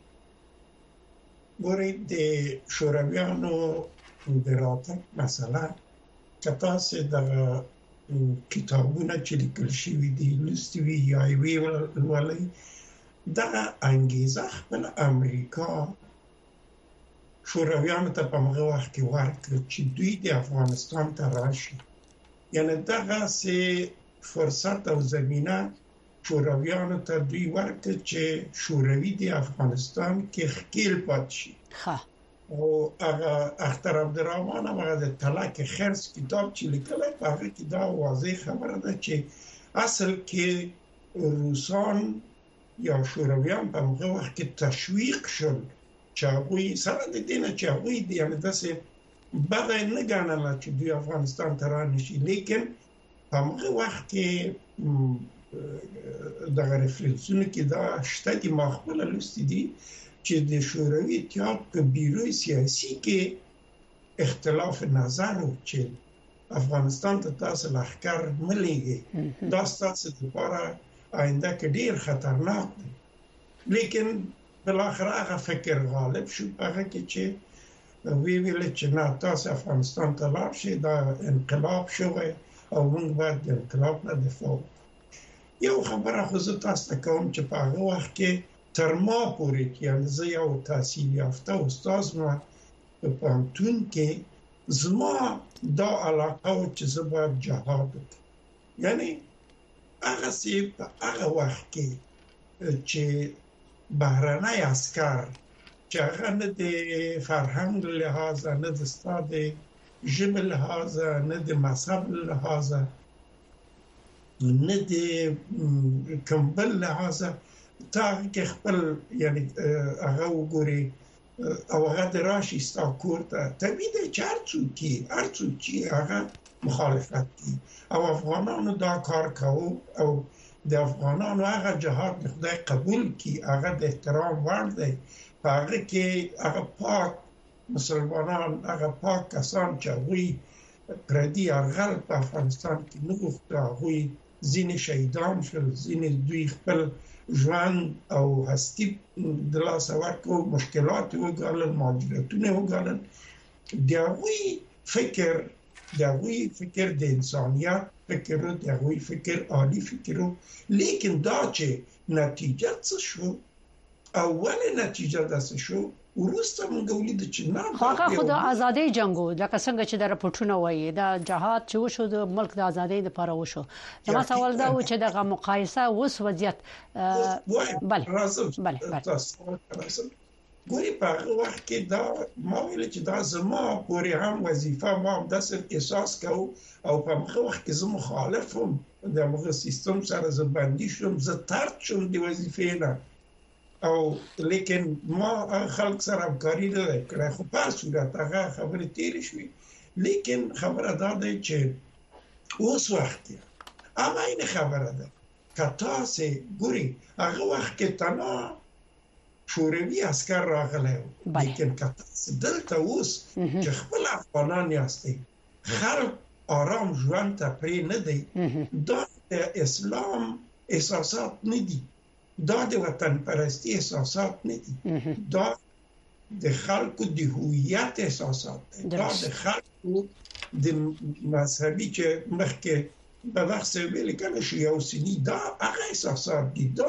ګورئ، د شورویانو د راتګ مسله که تاسو د کتابونه چې لیکل شوي دي لوستي وي یا یې ولولئ، دغه انګیزه خپل امریکا شورویانو ته په هغه وخت کې ورکړه چې دوی د افغانستان ته راشي. یعنی دغسې فرصت او زمینه شورویانو ته دوی ورکړه چې شوروي د افغانستان کې ښکیل پاتې شي. او هغه اختر عبدالرحمن هغه د تلک خرس کتاب چې لیکلی په هغه کې دا واضح خبره ده چې اصل کې روسان یا شورویان په هغه وخت کې تشویق شول چې هغوی سره د دې نه چې هغوی یعنې داسې بده نه ګڼله چې دوی افغانستان ته رانشي، لیکن په هغه وخت کې دغه ریفرنسونو کې دا شته دي، ما خپله لوستي دي چې د شوروي اتحاد په بیروی سیاسي کې اختلاف نظر و چې افغانستان ته تاسو لښکر مه لیږئ، دا ستاسو لپاره آینده کې ډېر خطرناک دی. لیکن بالاخره هغه فکر غالب شو په هغه کې چې وی ویل چې نه، تاسو افغانستان ته لاړ شئ، دا انقلاب شوی او موږ باید د انقلاب نه دفاع وکړو. یو خبره خو زه تاسو ته کوم چې په هغه وخت کې تر ما پورې، یعنې زه یو تحصیل یافته استاد وم په پوهنتون کې، زما دا علاقه و چې زه باید جهاد وکړم. یعنې هغسې په هغه وخت کې چې بهرنی عسکر چې هغه نه د فرهنګ لحاظه، نه د ستا د ژبې لحاظه، نه د مذهب لحاظه، نه د کوم بل لحاظه، تا کې خپل یعنی هغه وګوري او هغه د راشي ستا کور ته، طبیعي دی چې هر څوک چې هر څوک چې هغه مخالفت کوي او افغانانو دا کار کوو او د افغانانو هغه جهاد د خدای قبول کی، هغه د احترام وړ دی. په هغه کې هغه پاک مسلمانان، هغه پاک کسان چې هغوی پردي یرغل په افغانستان کې نه غوښته، هغوی زین شهیدان شل، زین دوی خپل ژوند او هستی د لاسه ورکړو، مشکلات وګالل، مهاجرتونه وګالل. د هغوی فکر د هغوی فکر د انسانیت فکر و، د هغوی فکر عالی فکر و، لیکن دا چې نتیجه څه شو او ولې نتیجه داسې شو، وروسته موږ ولید چې نه
هغه خود ازادي جنگو لکه څنګه چې د راپورټونه وایي دا جهاد چې وشو د ملک د ازادي لپاره وشو. زما سوال دا و چې دغه مقایسه اوس وضعیت بله بله
بله ګوري په هغه وخت کې دا ما ویل چې دا زما پورې هم وظیفه، ما هم داسې احساس کوم او په هغه وخت کې زه مخالف وم د هغه سیستم سره، زه بندي شوم، زه طرد شوم د وظیفې نه، او لیکن ما خلک سره همکاري نه کړې. خو په صورت هغه خبرې تیرې شوې، لیکن خبره دا ده چې اوس وخت کې اما این خبره ده که تاسې ګوري هغه وخت کې تنها شوروي عسكر راغلی و، لیکن که تاسې دلته اوس چې خپل افغانان یاستئ، خلک آرام ژوند ته پرې نه دی، دا د اسلام احساسات نه دي، دا د وطن پرستی احساسات نه دي، دا د خلکو د هویت احساسات دي، دا د خلکو د مذهبي چې مخکې په وخت ویل کنه شیعه او سنی، دا هغه احساسات دي، دا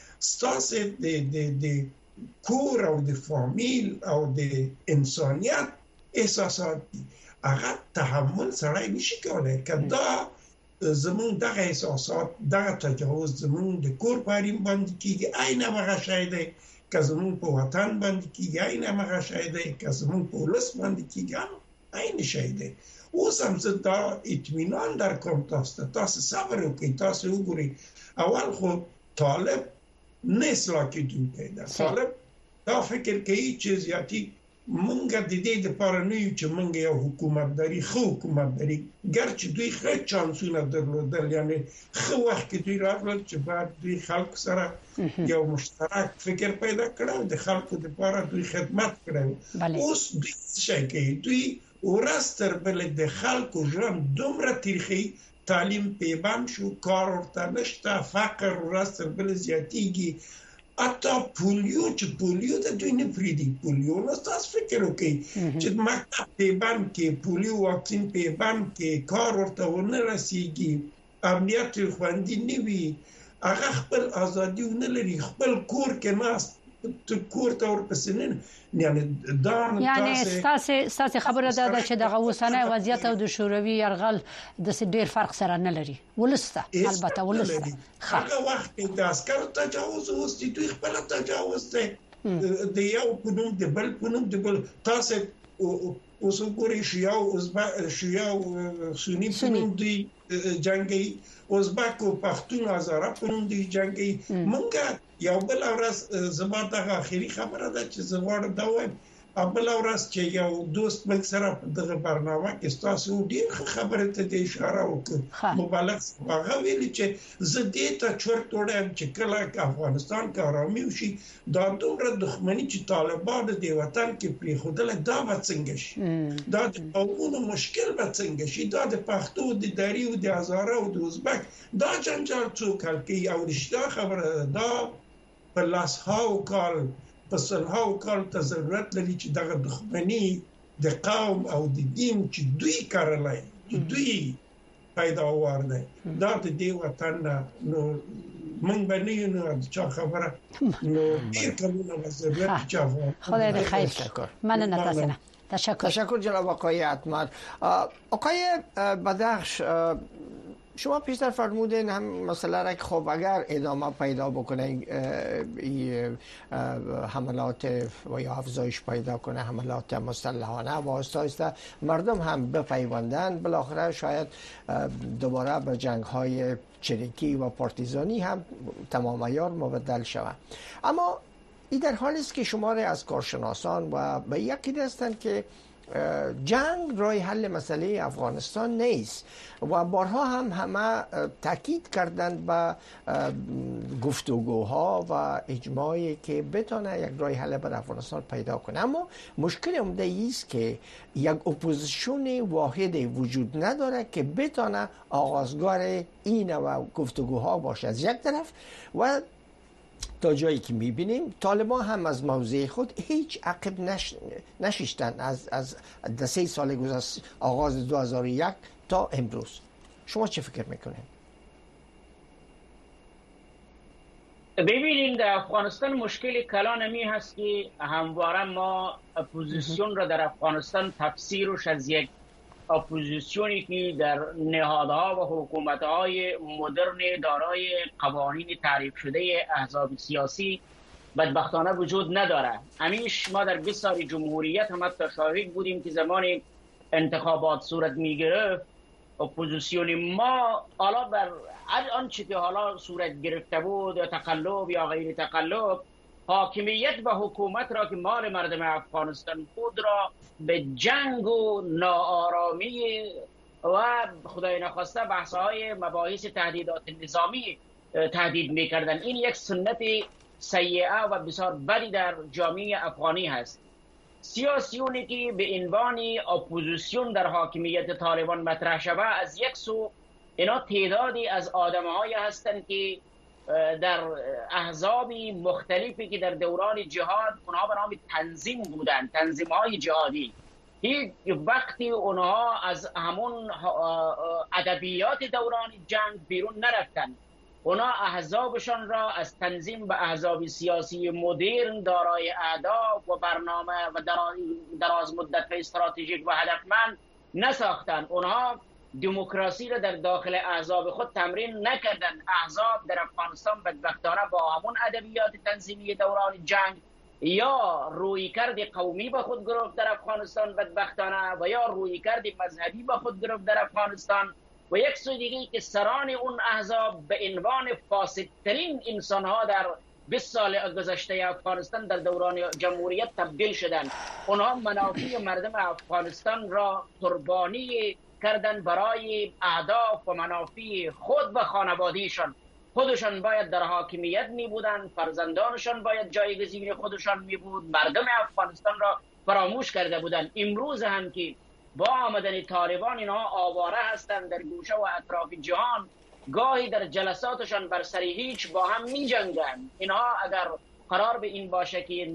ستاسو د د د کور او د فامیل او د انسانیت احساسات دي. هغه تحمل سره نشي کولای که دا زمون دغه احساسات، دغه تجاوز زمون د کور پاریم باندې کیږي، عین هغه شی دی که زمون په وطن باندې کیږي، عین هغه شی دی که زمون په ولس باندې کیږي، عین شی دی. اوس هم زه دا اطمینان در کوم تاسو ته، تاسو صبر وکړئ، تاسو وګورئ. اول خو طالب نه اصلاح کېدونکی ده، طالب دا فکر کوي چې زیاتی مونږ د دې لپاره نه یو چې مونږ یو حکومتداري خو حکومتداري ګرچې دوی ښه چانسونه درلودل، یعنی ښه وخت کې دوی راغلل چې باید دوی خلکو سره یو مشترک فکر پیدا کړو، د خلکو لپاره دوی خدمت کړو. اوس دوی څه شي کوي؟ دوی ورځ تر بلې د خلکو ژوند دومره تریخي، تعلیم پیبند شو، کار ورته نشته، فقر ورځ تر بلې زیاتیږي، حتی پولیو چې پولیو د دوی نه پریدي، پولیو نو تاسو فکر وکړئ چې مکتب پیبند کې پولیو واکسین پیبند کې کار ورته ونه رسیږي، امنیت خوندي نه وي، هغه خپل ازادي نه لري، خپل کور کې ناست کور ته ورپسې نه، یعنی دا
یعنی ستاسو ستاسو خبره ده چې دغه اوسنۍ وضعیت او د شوروي یرغل د ډیر فرق سره نه لري، ولسته البته ولسته
هغه وخت د عسکر تجاوز اوس د دوی خپل تجاوز دی، د یو پونم د بل پونم د بل، تاسو اوس وګورئ شیعه او ازبک، شیعه او سنی پونم دی جنگي، ازبک او پښتون هزاره پونم دی جنگي. مونږه یو بل ورځ زما دغه اخیری خبره ده چې زه غواړم دا وایم، بل ورځ چې یو دوست موږ سره دغه برنامه کې تاسو ډیر خبره ته د اشاره وکړه، مبالغ هغه ویلي چې زه دې ته چورت وړم چې کله افغانستان کې آرامي وشي، دا دومره دښمنی چې طالبان د وطن کې پرې خودل، دا به څنګه شي، دا د قومونو مشکل به څنګه شي، دا د پښتو د دری او د هزاره او د ازبک دا جنجال څوک حل کوي؟ او رښتیا خبره دا په لاس هاو کال په سلهاو کال ته ضرورت لري چې دغه دښمنی د قوم او د دین چې دوی کارلای، چې دوی پیداوار دی، دا د دې وطن نو موږ باندې نو چا خبره نو ډیر کلونه ضرورت چا
خدای دې خیر مننه تاسو نه تشکر.
تشکر جناب آقای عطمر. آقای بدخش، شما پیشتر فرمودین هم مسئله را که خب اگر ادامه پیدا بکنه این حملات و یا افزایش پیدا کنه حملات مسلحانه و آهسته مردم هم بپیوندن، بالاخره شاید دوباره به جنگ های چریکی و پارتیزانی هم تمام عیار مبدل شود. اما این در حالی است که شماری از کارشناسان و به یکی هستند که جنگ راه حل مسئله افغانستان نیست و بارها هم همه تاکید کردند به گفتگوها و اجماعی که بتونه یک راه حل بر افغانستان پیدا کنه. اما مشکل عمده است که یک اپوزیسیون واحد وجود نداره که بتونه آغازگار این و گفتگوها باشه از یک طرف، و تا جایی که میبینیم طالبان هم از موضع خود هیچ عقب نش... نشیشتن از از سه سال گذشته آغاز دو هزار و یک تا امروز. شما چه فکر میکنید؟
ببینید در افغانستان مشکل کلان می هست که همواره ما اپوزیسیون را در افغانستان تفسیرش از یک اپوزیسیونی که در نهادها و حکومتهای مدرن دارای قوانین تعریف شده احزاب سیاسی بدبختانه وجود نداره. همیش ما در بیست سال جمهوریت هم حتی شاهد بودیم که زمان انتخابات صورت می گرفت اپوزیسیون ما حالا بر آنچه که حالا صورت گرفته بود یا تقلب یا غیر تقلب، حاکمیت و حکومت را که مال مردم افغانستان بود را به جنگ و ناآرامی و خدای نخواسته بحث‌های مباحث تهدیدات نظامی تهدید می‌کردن. این یک سنت سیئه و بسیار بدی در جامعه افغانی هست. سیاسیونی که به عنوان اپوزیسیون در حاکمیت طالبان مطرح شده، از یک سو اینا تعدادی از آدم‌های هستند که در احزاب مختلفی که در دوران جهاد اونها به نام تنظیم بودند، تنظیم‌های جهادی، هیچ وقتی اونها از همون ادبیات دوران جنگ بیرون نرفتند. اونها احزابشان را از تنظیم به احزاب سیاسی مدرن دارای اهداف و برنامه و دراز مدت و استراتژیک و هدفمند نساختند. اونها دموکراسی را در داخل احزاب خود تمرین نکردند. احزاب در افغانستان بدبختانه با همون ادبیات تنظیمی دوران جنگ یا رویکرد قومی به خود گرفت در افغانستان بدبختانه، و یا رویکرد مذهبی به خود گرفت در افغانستان، و یک سوی دیگه که سران اون احزاب به عنوان فاسدترین انسانها در بیست سال گذشته افغانستان در دوران جمهوریت تبدیل شدند. اونها منافع مردم افغانستان را قربانی کردن برای اهداف و منافع خود و خانوادهشان. خودشان باید در حاکمیت می بودند، فرزندانشان باید جایگزین خودشان می بود، مردم افغانستان را فراموش کرده بودند. امروز هم که با آمدن طالبان اینها آواره هستند در گوشه و اطراف جهان، گاهی در جلساتشان بر سر هیچ با هم می جنگند. اینها اگر قرار به این باشه که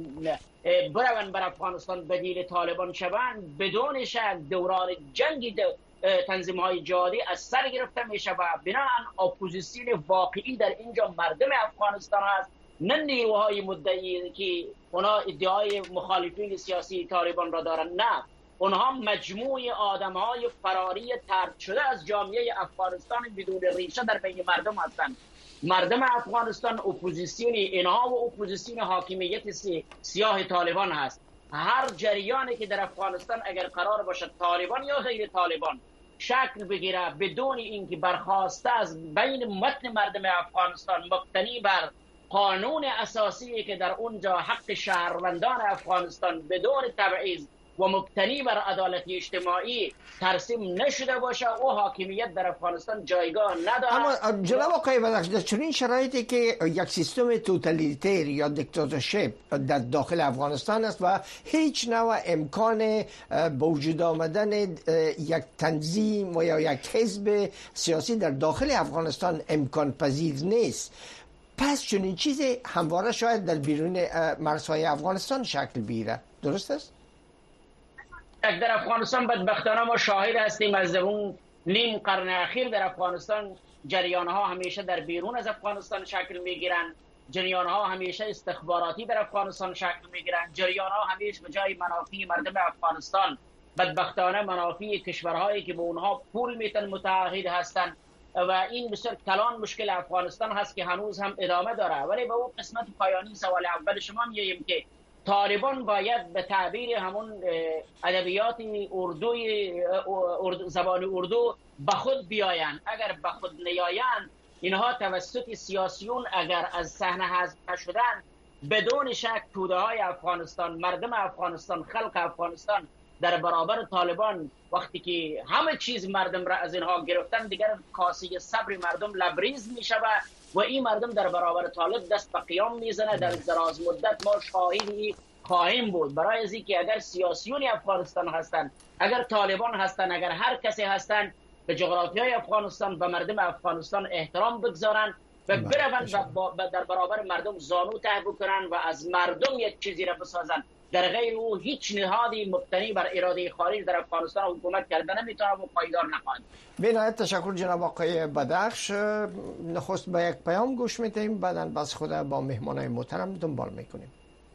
بروند بر افغانستان بدیل طالبان شوند، بدون شک دوران جنگی تنظیم های جهادی از سر گرفته می شود. بنابراین اپوزیسیون واقعی در اینجا مردم افغانستان هست، نه نیروهای مدعی که اونا ادعای مخالفین سیاسی طالبان را دارن. نه، اونها مجموعه آدم‌های فراری طرد شده از جامعه افغانستان بدون ریشه در بین مردم هستند. مردم افغانستان اپوزیسیون اینها و اپوزیسیون حاکمیت سی، سیاه طالبان هست. هر جریانی که در افغانستان اگر قرار باشد طالبان یا غیر طالبان شکل بگیره بدون اینکه برخواسته از بین متن مردم افغانستان مبتنی بر قانون اساسی که در اونجا حق شهروندان افغانستان بدون تبعیض و مبتنی بر عدالت اجتماعی ترسیم نشده باشه، او حاکمیت در افغانستان جایگاه نداره.
اما جناب آقای بدخش، در چنین شرایطی که یک سیستم توتالیتر یا دیکتاتورشیپ در داخل افغانستان است و هیچ نوع امکان به وجود آمدن یک تنظیم و یا یک حزب سیاسی در داخل افغانستان امکان پذیر نیست، پس چنین چیزی همواره شاید در بیرون مرزهای افغانستان شکل بگیره. درست است؟
در افغانستان بدبختانه ما شاهد هستیم از اون نیم قرن اخیر در افغانستان جریان ها همیشه در بیرون از افغانستان شکل میگیرن، جریان ها همیشه استخباراتی در افغانستان شکل میگیرن، جریان ها همیشه به جای منافع مردم افغانستان بدبختانه منافع کشورهایی که به اونها پول میتن متعهد هستند و این بسیار کلان مشکل افغانستان هست که هنوز هم ادامه داره. ولی به اون قسمت پایانی سوال اول شما میگیم که طالبان باید به تعبیر همون ادبیات اردوی زبان اردو به خود بیایند. اگر به خود نیایند اینها توسط سیاسیون اگر از صحنه حذف شدن بدون شک توده های افغانستان، مردم افغانستان، خلق افغانستان در برابر طالبان وقتی که همه چیز مردم را از اینها گرفتن، دیگر کاسه صبر مردم لبریز می شود و این مردم در برابر طالب دست به قیام میزنه. در دراز مدت ما شاهدی خواهیم بود برای از اینکه اگر سیاسیون افغانستان هستند، اگر طالبان هستند، اگر هر کسی هستند، به جغرافیای افغانستان و مردم افغانستان احترام بگذارند و بروند و در برابر مردم زانو ته بکنند و از مردم یک چیزی را بسازند. در غیر او هیچ نهادی مبتنی بر اراده خارج در افغانستان حکومت کردن نمیتونه و پایدار نخواهد.
بنهایت تشکر جناب آقای بدخش. نخست به یک پیام گوش میدیم، بعداً بس خود با مهمانای محترم دنبال میکنیم.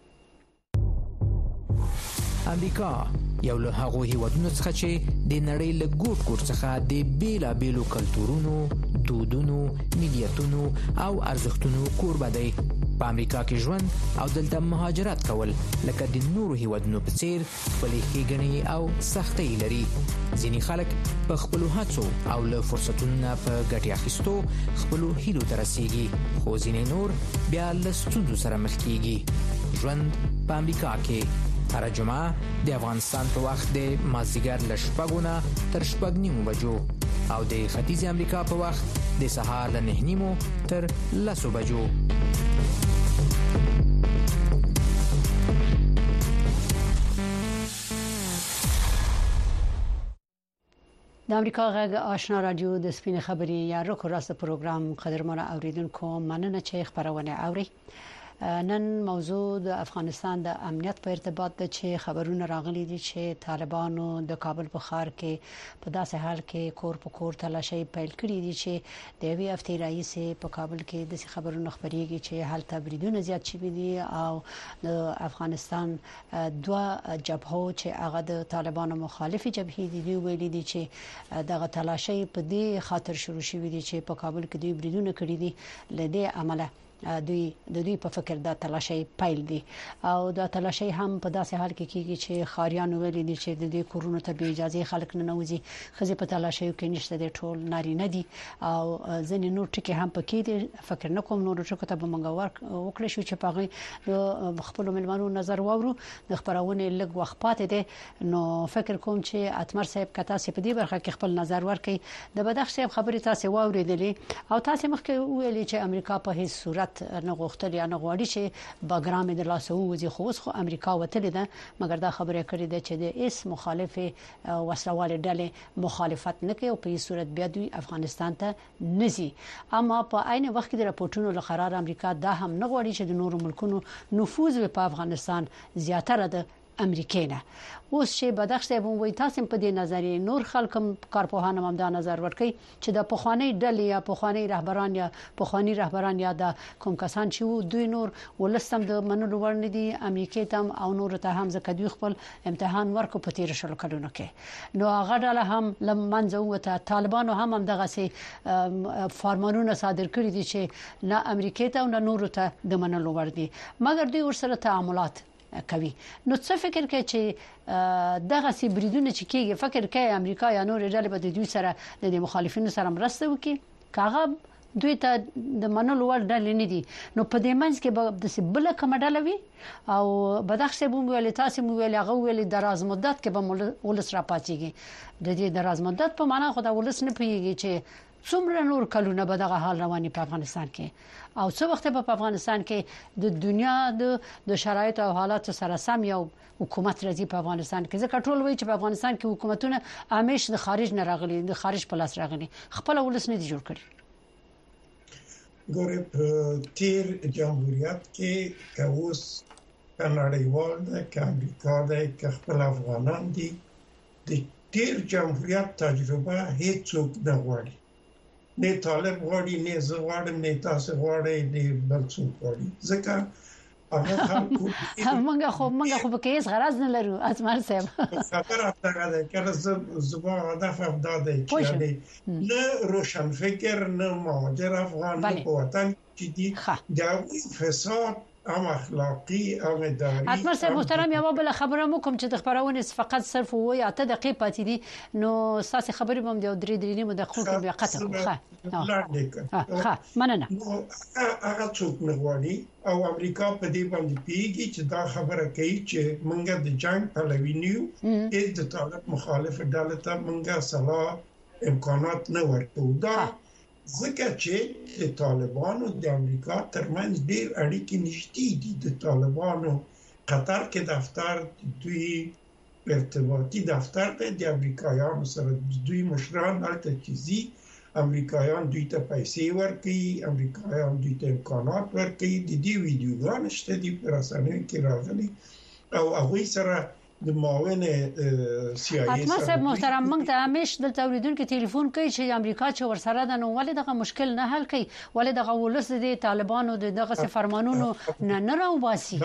امریکا یو له هغو هیوادونو څخه چې د نړۍ له ګوټ ګوټ څخه د بیلابیلو کلتورونو، دودونو، ملیتونو او ارزښتونو کوربه دی. په امریکا کې ژوند او دلته مهاجرت کول لکه د نورو هیوادونو په څیر خپلې ښېګڼې او سختۍ لري. ځینې خلک په خپلو هڅو او له فرصتونو نه په ګټې اخیستو خپلو هیلو ته رسیږي، خو ځینې نور بیا له ستونزو سره مخ کیږي. ژوند په امریکا کې هر جمعه د افغانستان په وخت د مازدیګر له شپږو نه تر شپږ نیمو بجو او د ختیځ امریکا په وخت د سهار له نهه نیمو تر لسو بجو.
د امریکا غږ آشنا رادیو د سپین خبري یا روکو راست پروګرام قدرمنه اوریدونکو مننه چې خبرونه اوري. نن موضوع د افغانستان د امنیت په ارتباط د چې خبرونه راغلي دي چې طالبانو د کابل په ښار کې په داسې حال کې کور په کور تلاشي پیل کړی دي چې د وی اف تی رئیس په کابل کې د خبرونو خبريږي چې حالت بریدونه زیات شوي دي او د افغانستان دوه جبهو چې هغه د طالبانو مخالفي جبهې دي ویلي دي چې دغه تلاشي په دې خاطر شروع شوي دي چې په کابل کې دوی بریدونه کړی دي. لدې عمله دوی د دوی په فکر دا تلاشي پیل دي او دا تلاشي هم په داسې حال کې کیږي چې خاریان ویلي دي چې د دې کورونو ته به اجازه خلک نه نوځي. خزي په تلاشي کې نشته د ټول نارینه دي او ځینې نور ټکي هم پکې دي. فکر نه کوم نور ټکو ته به مونږ وکړو شو چې پاغي خپل ملمنو نظر واورو. د خبرونه لږ وخت پاتې دي نو فکر کوم چې اتمر صاحب کته سي په دې برخه کې خپل نظر ورکړي. د بدخش صاحب خبرې تاسو واوریدلې او تاسو مخکې ویلي چې امریکا په هیڅ صورت نه غوښتل یا نه غواړي چې باګرام د لاسو وځي، خو اوس خو امریکا وتلې ده مګر دا خبره کړې ده چې د اس مخالفه وسلواله ډلې مخالفت نه کوي او په هیڅ صورت بیا دوی افغانستان ته نزي. اما په عین وخت کې د راپورټونو له قرار امریکا دا هم نه غواړي چې د نورو ملکونو نفوذ په افغانستان زیاتره ده امریکای نه. اوس چې بدخش صاحب وایي تاسو په دې نظریه نور خلکم کارپوهانو هم دا نظر ورکړي چې د پخوانی ډلې یا پخوانی رهبران یا پخوانی رهبران یا د کوم کسان چې دوی نور ولستم د منلو ورن دي امریکای ته او نور ته هم ځکه دوی خپل امتحان ورکو په تیر شلو کلونو کې نو هغه ډله هم لمنځه وته. طالبانو هم هم دغه سي فرمانونه صادر کړی دي چې نه امریکای ته او نه نور ته د منلو ور دي مګر دوی ورسره تعاملات کوي. نو څه فکر کوي چې دغه سي بریدونه چې کیږي فکر کوي امریکا یا نور ډلې به د دوی سره د مخالفینو سره مرسته وکړي کاغه دوی ته د منلو ور ډلې نه دي. نو په دې منځ کې به د بل کوم ډله وي او بدخش به ویل تاسو مو ویل هغه ویل دراز مدت کې به ولس را پاتېږي. د دې دراز مدت په معنا خو دا ولس نه پیږي چې څومره نور کلونه به دغه حال رواني په افغانستان کې او څو وخت په افغانستان کې د دنیا د د شرایط او حالات سره سم یو حکومت راځي په افغانستان کې. ځکه ټول وایي چې په افغانستان کې حکومتونه همیش د خارج نه راغلي د خارج په لاس راغلي خپل ولس نه دي جوړ کړی.
ګوره په تیر جمهوریت کې که اوس نړیوال ده که امریکا ده که خپل افغانان دي د تیر جمهوریت تجربه هیڅوک نه غواړي. نه طالب غواړي نه زه غواړم نه تاسو غواړئ نه بل څوک غواړي ځکه هغه خلکو
موږ خو موږ خو به هیڅ غرض نه لرو اتمر صاحب
خبره ده که زما هدف افدا ده چې نه روشن فکر نه مهاجر افغان نه په وطن کې دي د فساد هم اخلاقی هم اداری.
حتما سه محترم یو بل خبره مو کوم چې د خبرونه فقط صرف وای اته دقیقې پاتې دي نو ساسي خبرې بم د درې درې نیمه دقیقو کې بیا قطع ښه ښه مننه.
هغه څوک نه غواړي او امریکا په دې باندې پیږي چې دا خبره کوي چې مونږ د جنگ پلوي نیو اې د طالب مخالف ډله ته مونږه صلاح امکانات نه ورکو. دا ځکه چې د طالبانو د امریکا ترمنځ ډېر اړیکې نږدې دي. د طالبانو قطر کې دفتر دوی ارتباطي دفتر دی د امریکایانو سره. دوی مشران هلته چې ځي امریکایان دوی ته پیسې ورکوي، امریکایان دوی ته امکانات ورکوي. د دې ویډیوګانې شته دي په رسنیو کې راغلي او هغوی سره د معاون سی آی ای
حتما صاحب محترم موږ ته همیش د تولیدونکو ټلیفون کوي چې امریکا چې ورسره د نو ولې دغه مشکل نه حل کوي، ولې دغه ولس د طالبانو دغه فرمانونو نه نه راوباسي.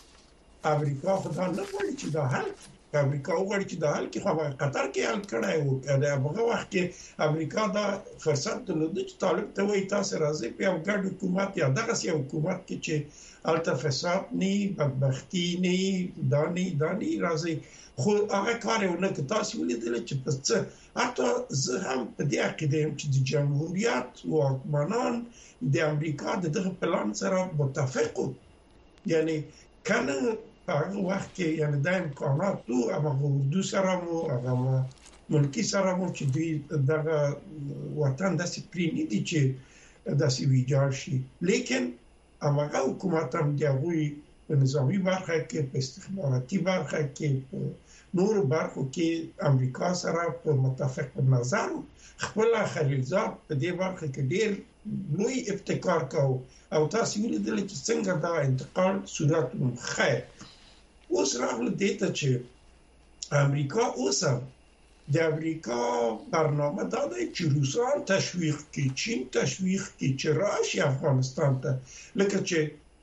امریکا خدای نه غواړي چې دا حل امریکا وغواړي چې دا حل کې خو قطر کې حل کړای وو. دا هغه وخت کې امریکا دا فرصت درلود چې طالب ته وایي تاسو راځي په یو ګډ حکومت یا دغه سي حکومت کې چې الته فساد نه بدبختی نه دانی دانی راځي. خو هغه کار یو نه کې تاسو ولیدل چې په څه حتی زه هم په دې عقیده یم چې د جمهوریت واکمنان د امریکا دغه پلان سره متفق وو. یعنی کنه هغه وخت کې یعنی د امکانات تو اما اردو سره مو هغه ملکی سره مو چې دوی دغه وطن د سپرینی دي چې د سی ویجار شي. لیکن اما حکومت هم دیوی په نظامی برخه کې په استخباراتي برخه کې په نور برخو کې امریکا سره په متفق نظر خپل خلیلزاد په دې برخه کې ډیر لوی ابتکار کاو او تاسو ولیدل چې څنګه دا انتقال صورت خیر. اوس راغله دې ته چې امریکا اوس د امریکا برنامه دا دی چې روسان تشویق کی، چین تشویق کی چې راشي افغانستان ته. لکه چې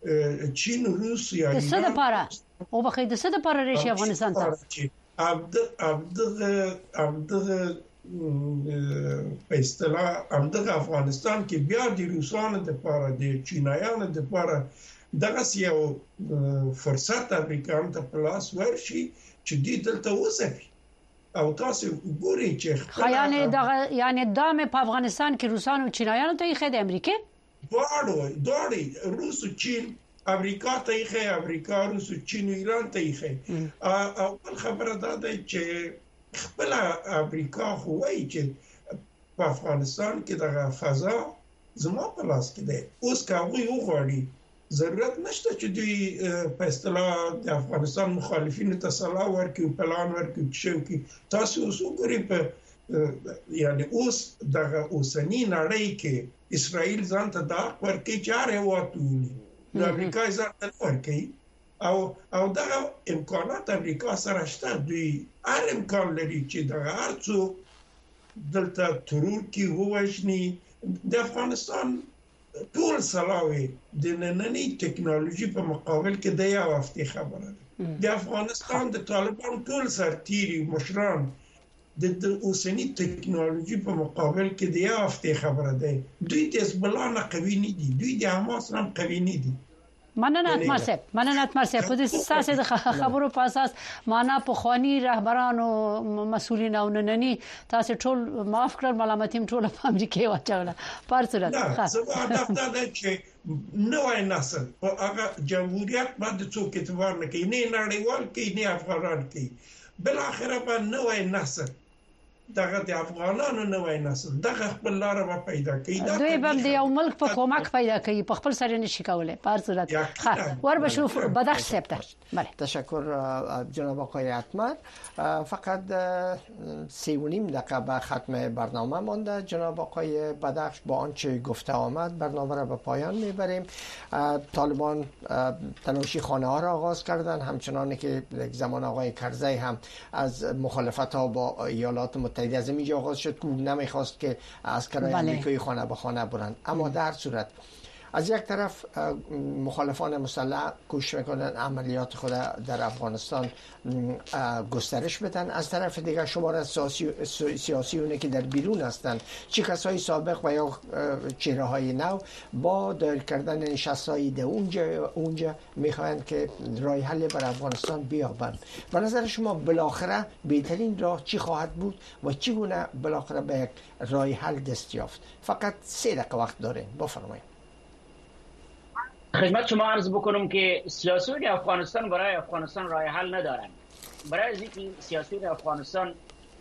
چین روسیا
د څه لپاره او بخې د څه لپاره راشي افغانستان ته
عبد عبد عبد په اصطلاح عبد افغانستان کې بیا د روسانو د لپاره د چینایانو د لپاره دغه یو فرصت امریکایانو ته پلاس ورشي چې دې دلته وسفي او تاسو وګورئ چې
خیال دغه یعنی دامه په افغانستان کې روسانو چینایانو ته یې خېد امریکا
دواړو دواړي روس او چین امریکا ته یې خې امریکا روس او چین ایران ته یې خې. او خبره دا ده چې خپل امریکا خو وایي چې په افغانستان کې دغه فضا زما په لاس کې ده. اوس کاوی وغواړي ضرورت نشته چې دوی په اصطلاح د افغانستان مخالفینو ته صلاح ورکړي، پلان ورکړي چې کی تاسو اوس وګورئ په یعنی اوس دغه اوسنی نړۍ کې اسرائیل ځان ته دا ورکړي چې هر واتونی د امریکا ځان ته ورکړي او او دغه امکانات امریکا سره شته. دوی هر امکان لري چې دغه هر څو دلته ترور کې ووجني. د افغانستان ټول سلاوي د نننۍ ټکنالوژي په مقابل کې د یو وختي خبره ده. د افغانستان د طالبان ټول سرتیري مشران د اوسنی ټکنالوژي په مقابل کې د یو وختي خبره ده. دوی د حزب الله نه قوي نه دي، دوی د حماس نه قوي نه دي.
مننه اتمر صاحب مننه اتمر صاحب په دې اساس د خبرو په اساس معنا په خواني رهبرانو مسولین او نننی تاسو ټول معاف کړل ملامتیم ټول په امریکا واچوله پر صورت
ښه زه دا دا چې نوې نسل په هغه جمهوریت باندې څوک اعتبار نه کوي، نه نړیوال کوي نه افغانان کوي. بل اخره په نوې نسل دغه د افغانانو نوې نسل دغه خپل لار به پیدا کوي.
دوی به د یو ملک په کومک پیدا کوي، په خپل سره نشي کولای. په هر صورت ښه ور بشوف بدخش سپته. بله
تشکر جناب آقای اتمر. فقط سی و نیم دقیقه به ختم برنامه مانده. جناب آقای بدخش با آنچه گفته آمد برنامه را به پایان میبریم. طالبان تلاشی خانه ها را آغاز کردن، همچنان که زمان آقای کرزی هم از مخالفت ها با ایالات متحده از اینجا آغاز شد که نمیخواست که عسکرای امریکایی خانه به خانه برند. اما در صورت از یک طرف مخالفان مسلح کوشش میکنن عملیات خود در افغانستان گسترش بدن، از طرف دیگر شمار سیاسی سیاسیونی که در بیرون هستند، چه کسای سابق و یا چهره های نو، با دایر کردن نشست‌های در اونجا اونجا میخواهند که راه حل بر افغانستان بیابند. به نظر شما بالاخره بهترین راه چی خواهد بود و چگونه بالاخره به یک راه حل دست یافت؟ فقط سه دقیقه وقت دارین، بفرمایید.
خدمت شما عرض بکنم که سیاسیون افغانستان برای افغانستان راه حل ندارند. برای از اینکه سیاسیون افغانستان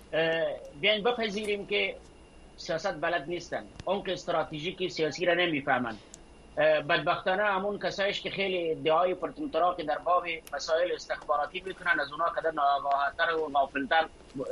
بیاین بپذیریم که سیاست بلد نیستن، عمق استراتژیک سیاسی را نمیفهمند. بدبختانه همون کسایش که خیلی ادعای پرتمطراقی در باب مسائل استخباراتی میکنن، از اونها کدر ناآگاه‌تر و غافل‌تر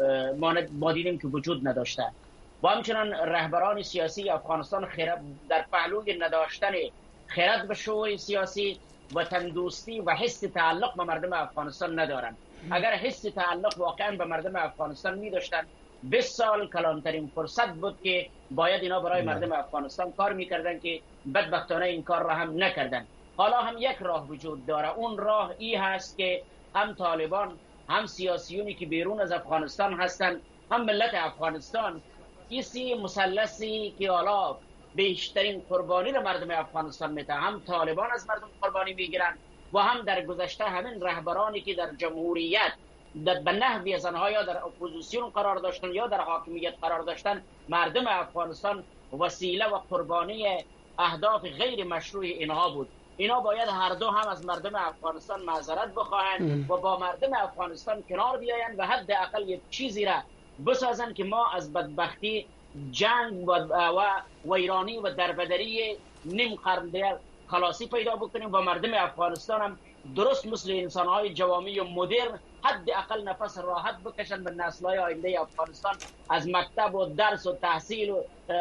ما دیدیم که وجود نداشته. و همچنان رهبران سیاسی افغانستان در پهلوی نداشتن خیرت به شعور سیاسی و تندوستی و حس تعلق به مردم افغانستان ندارند. اگر حس تعلق واقعا به مردم افغانستان می داشتن، بیست سال کلانترین فرصت بود که باید اینا برای مردم افغانستان کار میکردن که بدبختانه این کار را هم نکردن. حالا هم یک راه وجود داره، اون راه ای هست که هم طالبان، هم سیاسیونی که بیرون از افغانستان هستن، هم ملت افغانستان، ایسی مثلثی که حالا بیشترین قربانی را مردم افغانستان میده، هم طالبان از مردم قربانی میگیرن و هم در گذشته همین رهبرانی که در جمهوریت به نحوی از آنها یا در اپوزیسیون قرار داشتن یا در حاکمیت قرار داشتن، مردم افغانستان وسیله و قربانی اهداف غیر مشروع اینها بود. اینا باید هر دو هم از مردم افغانستان معذرت بخواهند و با مردم افغانستان کنار بیایند و حداقل یک چیزی را بسازن که ما از بدبختی، جنگ و ویرانی و دربدری نیم قرن خلاصی پیدا بکنیم و مردم افغانستان هم درست مثل انسان‌های جوامع مدرن حداقل نفس راحت بکشن به نسل‌های آینده افغانستان از مکتب و درس و تحصیل و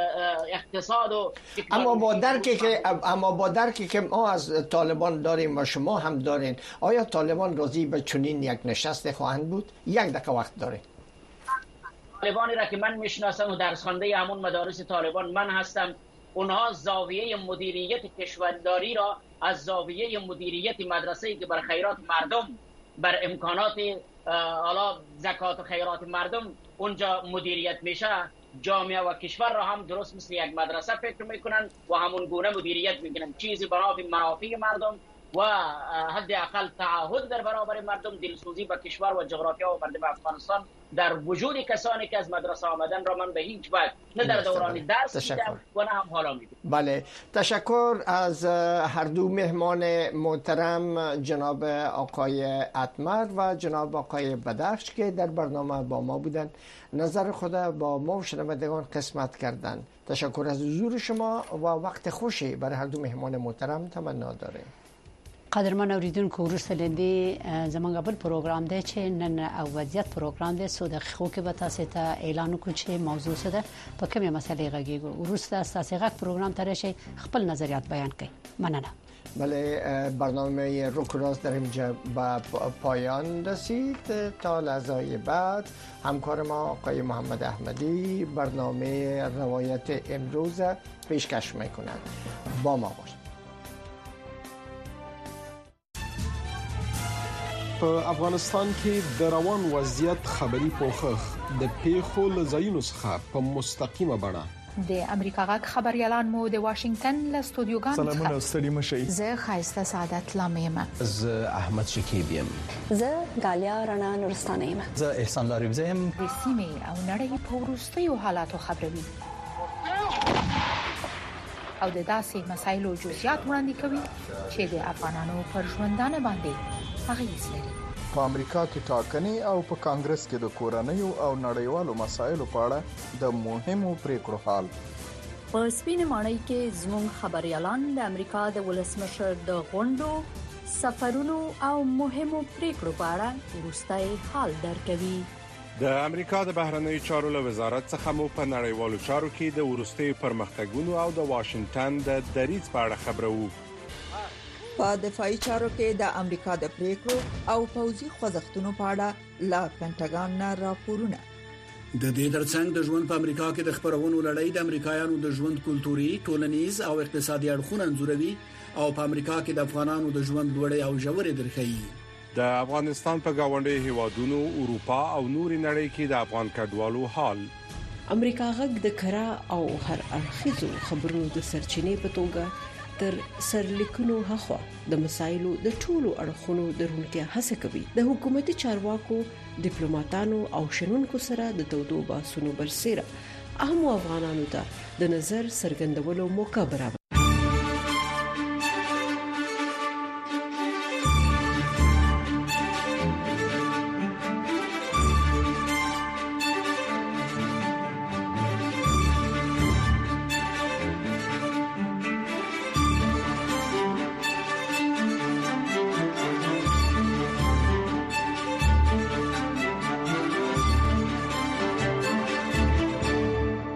اقتصاد و
اما با درکی که اما با درکی که ما از طالبان داریم و شما هم دارین، آیا طالبان راضی به چنین یک نشست خواهند بود؟ یک دقیقه وقت داریم.
طالبانی را که من میشناسم و درس خوانده همون مدارس طالبان من هستم، اونها زاویه مدیریت کشورداری را از زاویه مدیریت مدرسه‌ای که بر خیرات مردم، بر امکانات حالا زکات و خیرات مردم اونجا مدیریت میشه، جامعه و کشور را هم درست مثل یک مدرسه فکر میکنن و همون گونه مدیریت میکنن، چیزی برای منافع مردم و حداقل تعهد در برابر مردم، دلسوزی به کشور و جغرافیا و مردم افغانستان در وجود کسانی که از مدرسه آمدن را من به هیچ وجه نه در دوران درس دیدم و نه هم حالا میبینم.
بله، تشکر از هر دو مهمان محترم، جناب آقای اتمر و جناب آقای بدخش که در برنامه با ما بودن، نظر خود با ما و شنوندگان قسمت کردند. تشکر از حضور شما و وقت خوشی برای هر دو مهمان محترم تمنا داریم.
قدرمن اوریدونکو وروسته لدی زمونږ بل پروګرام دی چې نن او وضعیت پروګرام دی سو دقیقو کې به تاسو ته اعلان وکړو چې موضوع څه ده، په کومه مسلې غږیږو. وروسته تاسو غږ پروګرام ته راشي خپل نظریات بیان کړئ. مننه.
بله، برنامه روکراس در اینجا به پایان رسید. تا لحظه بعد همکار ما آقای محمد احمدی برنامه روایت امروز پیشکش میکنند. با ما باشید.
په افغانستان کې د روان وضعیت خبري پوښښ د پیښو له ځایونو څخه په مستقیمه بڼه
د امریکا غږ خبريالان مو د واشنگټن له استودیوګانو
سلامونه ستړي مشئ.
زه خایسته سعادت لامیم.
زه احمد شکیب یم.
زه غالیا رڼا نورستانه یم.
زه احسان لاریبزه یم.
د سیمې او نړۍ په وروستیو حالاتو خبروي او د داسې مسایلو جزئیات وړاندې کوي چې د افغانانو پر ژوندانه باندې اغیز لري.
په امریکا کې ټاکنې او په کانګرس کې د کورنیو او نړیوالو مسایلو په اړه د مهمو پریکړو حال.
په سپینه ماڼۍ کې زموږ خبريالان د امریکا د ولسمشر د غونډو، سفرونو او مهمو پریکړو په اړه وروستي حال درکوي.
د امریکا د بهرنیو چارو له وزارت څخه مو په نړیوالو چارو کې د وروستي پرمختګونو او د واشنگټن د دریځ په اړه خبرو.
په دفاعي چارو کې د امریکا د پریکړو او پوځي خوځښتونو په اړه لا پینټاګان نه راپورونه.
د دې ترڅنګ د ژوند په امریکا کې د خبرونو لړۍ د امریکایانو د ژوند کلتوري، ټولنیز او اقتصادي اړخونه انځوروي او په امریکا کې د افغانانو د ژوند لوړې او ژورې درخې.
د افغانستان په گاونډي هیوادونو، اروپا او نوري نړۍ کې د افغان کډوالو حال.
امریکا غږ د کرا او هر اړخیزو خبرونو د سرچینې په توګه تر سرلیکونو هخوا د مسایلو د ټولو اړخونو درونتیا هڅه کوي. د حکومتي چارواکو، ډیپلوماټانو او شنونکو سره د تودو بحثونو برسېره اهم افغانانو ته د نظر څرګندولو موقع برابر.